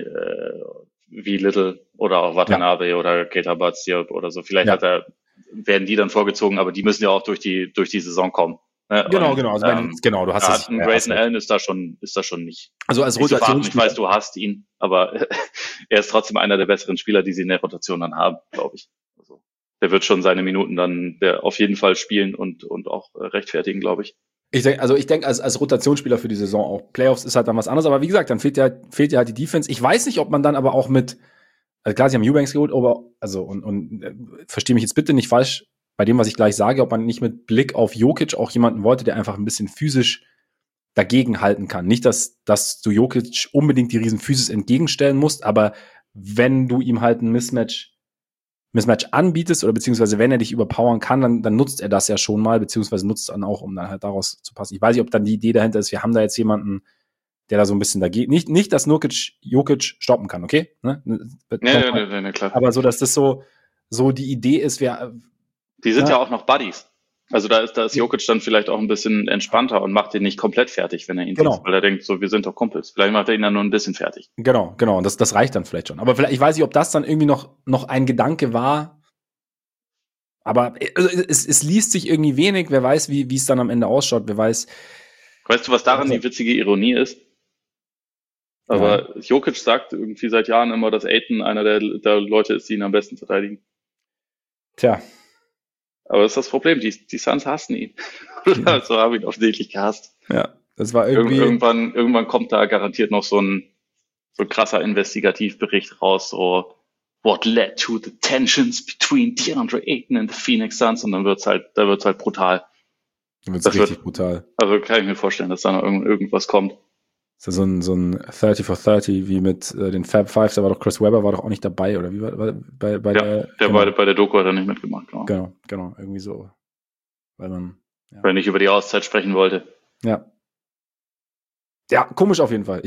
Little oder auch Watanabe oder Keita Batsiop oder so, vielleicht werden die dann vorgezogen, aber die müssen ja auch durch die Saison kommen. Ne? Genau. Also du hast es. Grayson Allen ist da schon nicht. Also als Rotationsspieler. Ich weiß, du hast ihn, aber er ist trotzdem einer der besseren Spieler, die sie in der Rotation dann haben, glaube ich. Also, der wird schon seine Minuten dann auf jeden Fall spielen und auch rechtfertigen, glaube ich. Ich denke, als Rotationsspieler für die Saison auch. Playoffs ist halt dann was anderes, aber wie gesagt, dann fehlt ja halt die Defense. Ich weiß nicht, ob man dann aber auch klar, sie haben Eubanks geholt, aber, verstehe mich jetzt bitte nicht falsch bei dem, was ich gleich sage, ob man nicht mit Blick auf Jokic auch jemanden wollte, der einfach ein bisschen physisch dagegen halten kann. Nicht, dass du Jokic unbedingt die riesen Physis entgegenstellen musst, aber wenn du ihm halt ein Mismatch anbietest oder beziehungsweise wenn er dich überpowern kann, dann nutzt er das ja schon mal, beziehungsweise nutzt dann auch, um dann halt daraus zu passen. Ich weiß nicht, ob dann die Idee dahinter ist, wir haben da jetzt jemanden, der da so ein bisschen dagegen, nicht, dass Jokic stoppen kann, okay? Ne, klar. Aber so, dass das so die Idee ist, die sind ja auch noch Buddies. Also da ist Jokic dann vielleicht auch ein bisschen entspannter und macht ihn nicht komplett fertig, wenn er ihn sieht, weil er denkt, so, wir sind doch Kumpels. Vielleicht macht er ihn dann nur ein bisschen fertig. Genau. Und das reicht dann vielleicht schon. Aber vielleicht, ich weiß nicht, ob das dann irgendwie noch ein Gedanke war. Aber es liest sich irgendwie wenig. Wer weiß, wie es dann am Ende ausschaut. Wer weiß. Weißt du, was daran die witzige Ironie ist? Aber Jokic sagt irgendwie seit Jahren immer, dass Ayton einer der Leute ist, die ihn am besten verteidigen. Tja. Aber das ist das Problem, die Suns hassen ihn. So haben ihn offensichtlich gehasst. Ja, das war irgendwie. Irgendwann kommt da garantiert noch so ein krasser Investigativbericht raus, so what led to the tensions between DeAndre Ayton and the Phoenix Suns, und dann wird's halt brutal. Dann wird's richtig brutal. Also kann ich mir vorstellen, dass da noch irgendwas kommt. Das ist ja so ein 30 for 30 wie mit den Fab Five, da war doch Chris Webber auch nicht dabei, oder wie war bei bei der Doku hat er nicht mitgemacht, genau, irgendwie so. Weil man Wenn er nicht über die Auszeit sprechen wollte. Ja, komisch auf jeden Fall.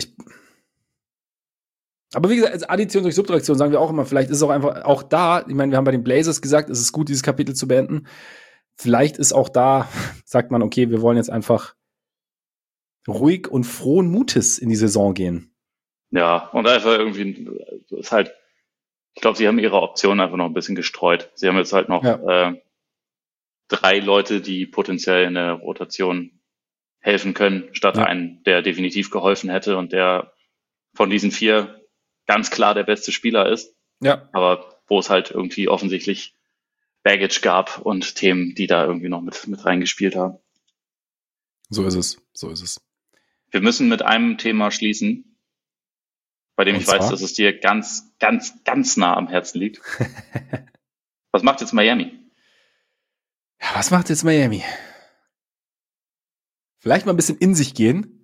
Aber wie gesagt, als Addition durch Subtraktion sagen wir auch immer, vielleicht ist es auch einfach, auch da, ich meine, wir haben bei den Blazers gesagt, es ist gut, dieses Kapitel zu beenden. Vielleicht ist auch da, sagt man, okay, wir wollen jetzt einfach ruhig und frohen Mutes in die Saison gehen. Ja, und einfach irgendwie, ist halt, ich glaube, sie haben ihre Optionen einfach noch ein bisschen gestreut. Sie haben jetzt halt noch 3 Leute, die potenziell in der Rotation helfen können, statt einen, der definitiv geholfen hätte und der von diesen 4 ganz klar der beste Spieler ist. Ja. Aber wo es halt irgendwie offensichtlich Baggage gab und Themen, die da irgendwie noch mit reingespielt haben. So ist es. Wir müssen mit einem Thema schließen, bei dem ich weiß, dass es dir ganz, ganz, ganz nah am Herzen liegt. Was macht jetzt Miami? Ja, was macht jetzt Miami? Vielleicht mal ein bisschen in sich gehen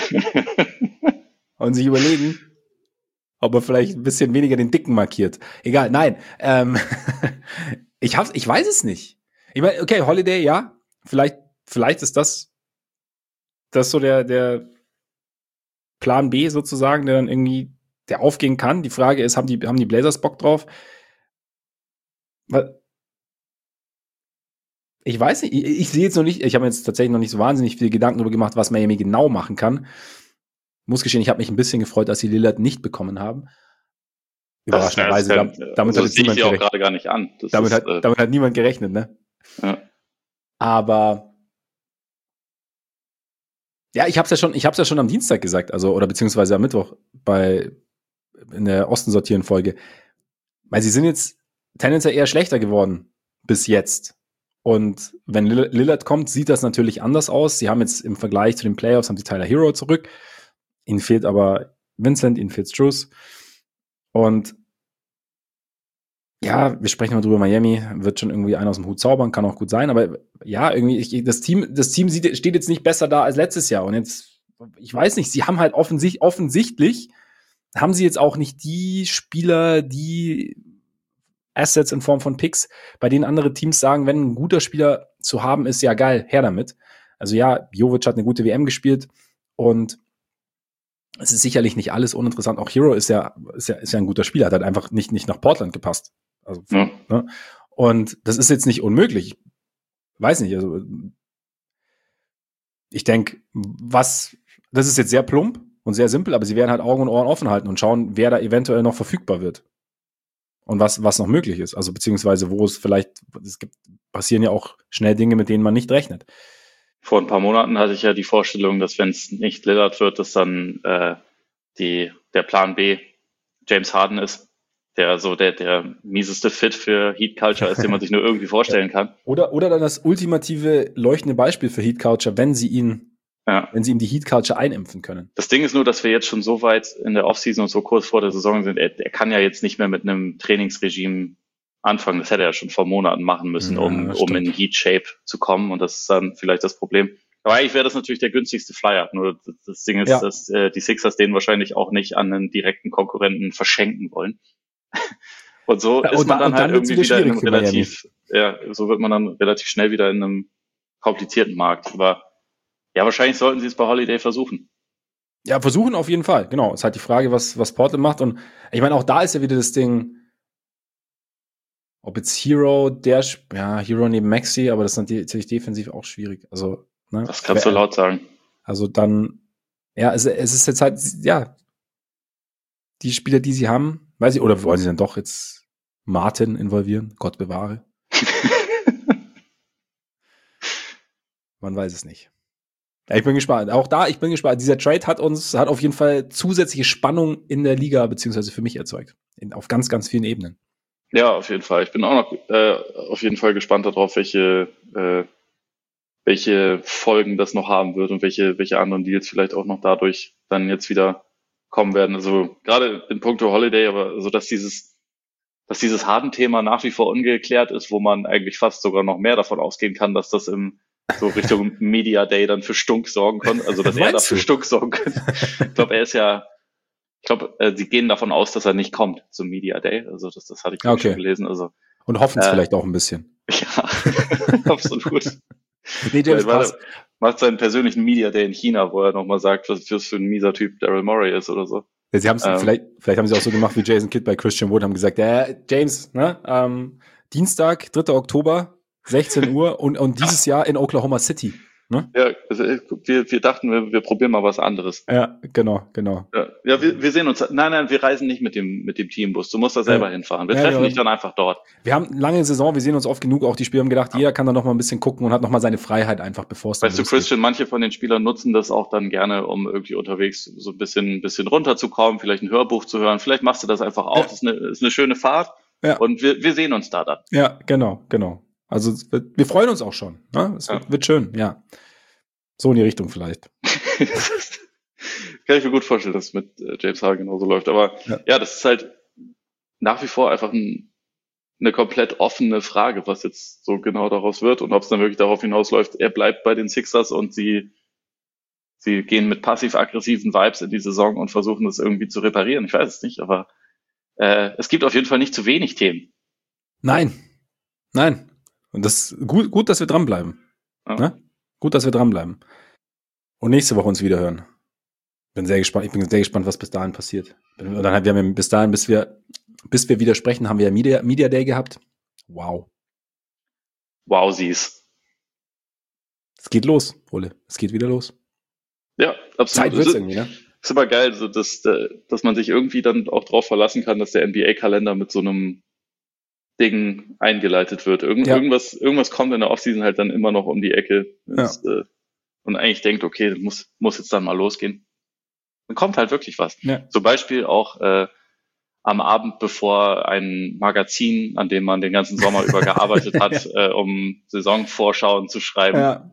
und sich überlegen, ob er vielleicht ein bisschen weniger den Dicken markiert. Egal, nein. Ich weiß es nicht. Ich meine, okay, Holiday, ja. Vielleicht ist das so der Plan B sozusagen, der dann irgendwie der aufgehen kann. Die Frage ist, haben die Blazers Bock drauf? Ich weiß nicht, ich sehe jetzt noch nicht, ich habe mir jetzt tatsächlich noch nicht so wahnsinnig viele Gedanken darüber gemacht, was Miami genau machen kann. Muss gestehen, ich habe mich ein bisschen gefreut, dass sie Lillard nicht bekommen haben. Überraschenderweise. Damit hat jetzt niemand gerechnet. Auch gerade gar nicht an. Damit hat niemand gerechnet, ne? Ja. Aber ja, ich hab's ja schon am Dienstag gesagt, also, oder beziehungsweise am Mittwoch in der Osten-Sortieren-Folge. Weil sie sind jetzt tendenziell eher schlechter geworden bis jetzt. Und wenn Lillard kommt, sieht das natürlich anders aus. Sie haben jetzt im Vergleich zu den Playoffs haben sie Tyler Hero zurück. Ihnen fehlt aber Vincent, ihnen fehlt Strus. Und ja, wir sprechen mal drüber, Miami wird schon irgendwie einen aus dem Hut zaubern, kann auch gut sein, aber ja, irgendwie, das Team steht jetzt nicht besser da als letztes Jahr. Und jetzt, ich weiß nicht, sie haben halt offensichtlich, haben sie jetzt auch nicht die Spieler, die Assets in Form von Picks, bei denen andere Teams sagen, wenn ein guter Spieler zu haben ist, ja geil, her damit. Also ja, Jovic hat eine gute WM gespielt und es ist sicherlich nicht alles uninteressant. Auch Hero ist ja ein guter Spieler, hat halt einfach nicht nach Portland gepasst. Also, ne? Und das ist jetzt nicht unmöglich. Ich weiß nicht, also ich denke, das ist jetzt sehr plump und sehr simpel, aber sie werden halt Augen und Ohren offen halten und schauen, wer da eventuell noch verfügbar wird. Und was noch möglich ist. Also beziehungsweise wo passieren ja auch schnell Dinge, mit denen man nicht rechnet. Vor ein paar Monaten hatte ich ja die Vorstellung, dass wenn es nicht Lillard wird, dass dann der Plan B James Harden ist, der so der mieseste Fit für Heat Culture ist, den man sich nur irgendwie vorstellen kann. Oder dann das ultimative leuchtende Beispiel für Heat Culture, wenn sie ihm die Heat Culture einimpfen können. Das Ding ist nur, dass wir jetzt schon so weit in der Offseason und so kurz vor der Saison sind. Er kann ja jetzt nicht mehr mit einem Trainingsregime anfangen. Das hätte er ja schon vor Monaten machen müssen, um in Heat Shape zu kommen. Und das ist dann vielleicht das Problem. Aber eigentlich wäre das natürlich der günstigste Flyer. Nur das Ding ist, dass die Sixers den wahrscheinlich auch nicht an einen direkten Konkurrenten verschenken wollen. Und so ist man dann halt irgendwie wieder in einem so wird man dann relativ schnell wieder in einem komplizierten Markt. Aber ja, wahrscheinlich sollten sie es bei Holiday versuchen. Ja, versuchen auf jeden Fall. Genau. Es ist halt die Frage, was Portland macht. Und ich meine, auch da ist ja wieder das Ding, ob jetzt Hero neben Maxi, aber das ist natürlich defensiv auch schwierig. Also, ne? Das kannst du laut sagen. Also dann, ja, es ist jetzt halt, ja, die Spieler, die sie haben, weiß ich, oder wollen sie dann doch jetzt Martin involvieren? Gott bewahre. Man weiß es nicht. Ja, ich bin gespannt. Auch da, ich bin gespannt. Dieser Trade hat auf jeden Fall zusätzliche Spannung in der Liga, beziehungsweise für mich erzeugt. Auf ganz, ganz vielen Ebenen. Ja, auf jeden Fall. Ich bin auch noch auf jeden Fall gespannt darauf, welche Folgen das noch haben wird und welche anderen Deals vielleicht auch noch dadurch dann jetzt wieder kommen werden. Also gerade in puncto Holiday, aber so, dass dieses Harden-Thema nach wie vor ungeklärt ist, wo man eigentlich fast sogar noch mehr davon ausgehen kann, dass das im so Richtung Media Day dann für Stunk sorgen kann. Also, dass er dafür Stunk sorgen kann. Ich glaube, sie gehen davon aus, dass er nicht kommt zum Media Day. Also, das hatte ich schon gelesen. Also, und hoffen es vielleicht auch ein bisschen. Ja, absolut. Nee, James macht seinen persönlichen Media Day in China, wo er nochmal sagt, was für ein mieser Typ Daryl Morey ist oder so. Ja, sie haben es vielleicht haben sie auch so gemacht wie Jason Kidd bei Christian Wood, haben gesagt, James, ne, Dienstag, 3. Oktober, 16 Uhr und dieses Jahr in Oklahoma City. Ne? Ja, also wir dachten, wir probieren mal was anderes. Ja, genau. Ja, wir sehen uns. Nein, wir reisen nicht mit dem Teambus. Du musst da selber hinfahren. Wir treffen dich dann einfach dort. Wir haben eine lange Saison, wir sehen uns oft genug. Auch die Spieler haben gedacht, jeder kann da noch mal ein bisschen gucken und hat noch mal seine Freiheit einfach, bevor es dann losgeht. Weißt du, Christian, manche von den Spielern nutzen das auch dann gerne, um irgendwie unterwegs so ein bisschen runterzukommen, vielleicht ein Hörbuch zu hören. Vielleicht machst du das einfach auch. Das ist eine schöne Fahrt. Ja. Und wir sehen uns da dann. Ja, genau. Also wir freuen uns auch schon. Ne? Es wird schön, ja. So in die Richtung vielleicht. Kann ich mir gut vorstellen, dass es mit James Harden genauso läuft. Aber ja, das ist halt nach wie vor einfach eine komplett offene Frage, was jetzt so genau daraus wird und ob es dann wirklich darauf hinausläuft, er bleibt bei den Sixers und sie gehen mit passiv-aggressiven Vibes in die Saison und versuchen das irgendwie zu reparieren. Ich weiß es nicht, aber es gibt auf jeden Fall nicht zu wenig Themen. Nein. Und das ist gut, dass wir dranbleiben. Ja. Ne? Gut, dass wir dranbleiben. Und nächste Woche uns wieder hören. Ich bin sehr gespannt, was bis dahin passiert. Und dann haben wir bis dahin, bis wir widersprechen, haben wir ja Media Day gehabt. Wow. Wowsies. Es geht los, Ole. Es geht wieder los. Ja, absolut. Zeit wird's irgendwie, ne? Ist aber geil, so dass man sich irgendwie dann auch drauf verlassen kann, dass der NBA-Kalender mit so einem Ding eingeleitet wird. Irgendwas kommt in der Offseason halt dann immer noch um die Ecke. Und eigentlich denkt, okay, muss jetzt dann mal losgehen. Dann kommt halt wirklich was. Ja. Zum Beispiel auch am Abend, bevor ein Magazin, an dem man den ganzen Sommer über gearbeitet hat, um Saisonvorschauen zu schreiben, ja.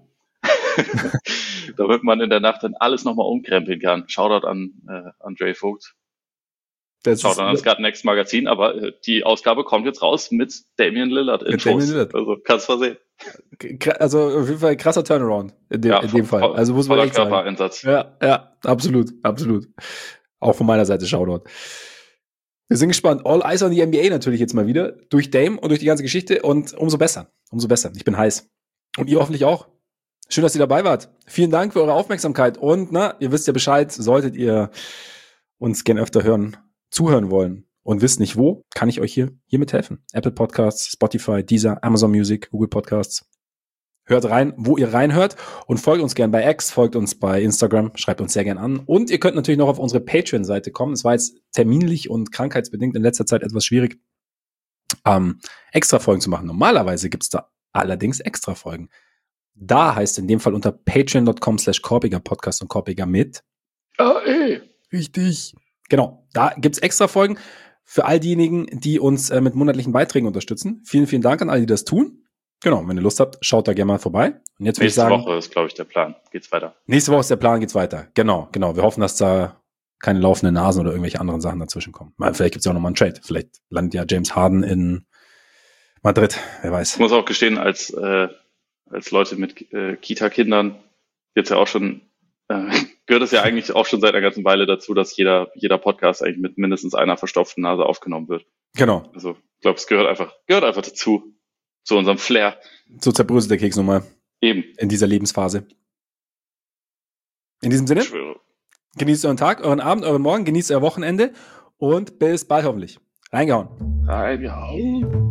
Damit man in der Nacht dann alles nochmal umkrempeln kann. Shoutout an Dre Vogt. Shoutout an das God Next Magazin, aber die Ausgabe kommt jetzt raus mit Damian Lillard Infos. Also kannst du versehen. Also auf jeden Fall krasser Turnaround in dem Fall. Also muss man echt sagen. Körpereinsatz. Ja, absolut. Auch von meiner Seite Shoutout. Wir sind gespannt. All Eyes on the NBA natürlich jetzt mal wieder. Durch Dame und durch die ganze Geschichte. Und umso besser. Ich bin heiß. Und ihr hoffentlich auch. Schön, dass ihr dabei wart. Vielen Dank für eure Aufmerksamkeit. Und ihr wisst ja Bescheid, solltet ihr uns gern öfter zuhören wollen und wisst nicht wo, kann ich euch hiermit helfen. Apple Podcasts, Spotify, Deezer, Amazon Music, Google Podcasts. Hört rein, wo ihr reinhört und folgt uns gern bei X, folgt uns bei Instagram, schreibt uns sehr gern an. Und ihr könnt natürlich noch auf unsere Patreon-Seite kommen. Es war jetzt terminlich und krankheitsbedingt in letzter Zeit etwas schwierig, extra Folgen zu machen. Normalerweise gibt's da allerdings extra Folgen. Da heißt in dem Fall unter patreon.com/Korpiger Podcast und Korpiger mit. Richtig. Genau, da gibt's extra Folgen für all diejenigen, die uns mit monatlichen Beiträgen unterstützen. Vielen, vielen Dank an alle, die das tun. Genau, wenn ihr Lust habt, schaut da gerne mal vorbei. Und jetzt würde ich sagen, nächste Woche ist, glaube ich, der Plan. Geht's weiter. Nächste Woche ist der Plan, geht's weiter. Genau. Wir hoffen, dass da keine laufenden Nasen oder irgendwelche anderen Sachen dazwischen kommen. Vielleicht gibt's ja auch nochmal einen Trade. Vielleicht landet ja James Harden in Madrid. Wer weiß. Ich muss auch gestehen, als Leute mit Kita-Kindern jetzt ja auch schon gehört es ja eigentlich auch schon seit einer ganzen Weile dazu, dass jeder Podcast eigentlich mit mindestens einer verstopften Nase aufgenommen wird. Genau. Also ich glaube, es gehört einfach dazu, zu unserem Flair. So zerbröselt der Keks nochmal. Eben. In dieser Lebensphase. In diesem Sinne, genießt euren Tag, euren Abend, euren Morgen, genießt euer Wochenende und bis bald hoffentlich. Reingehauen.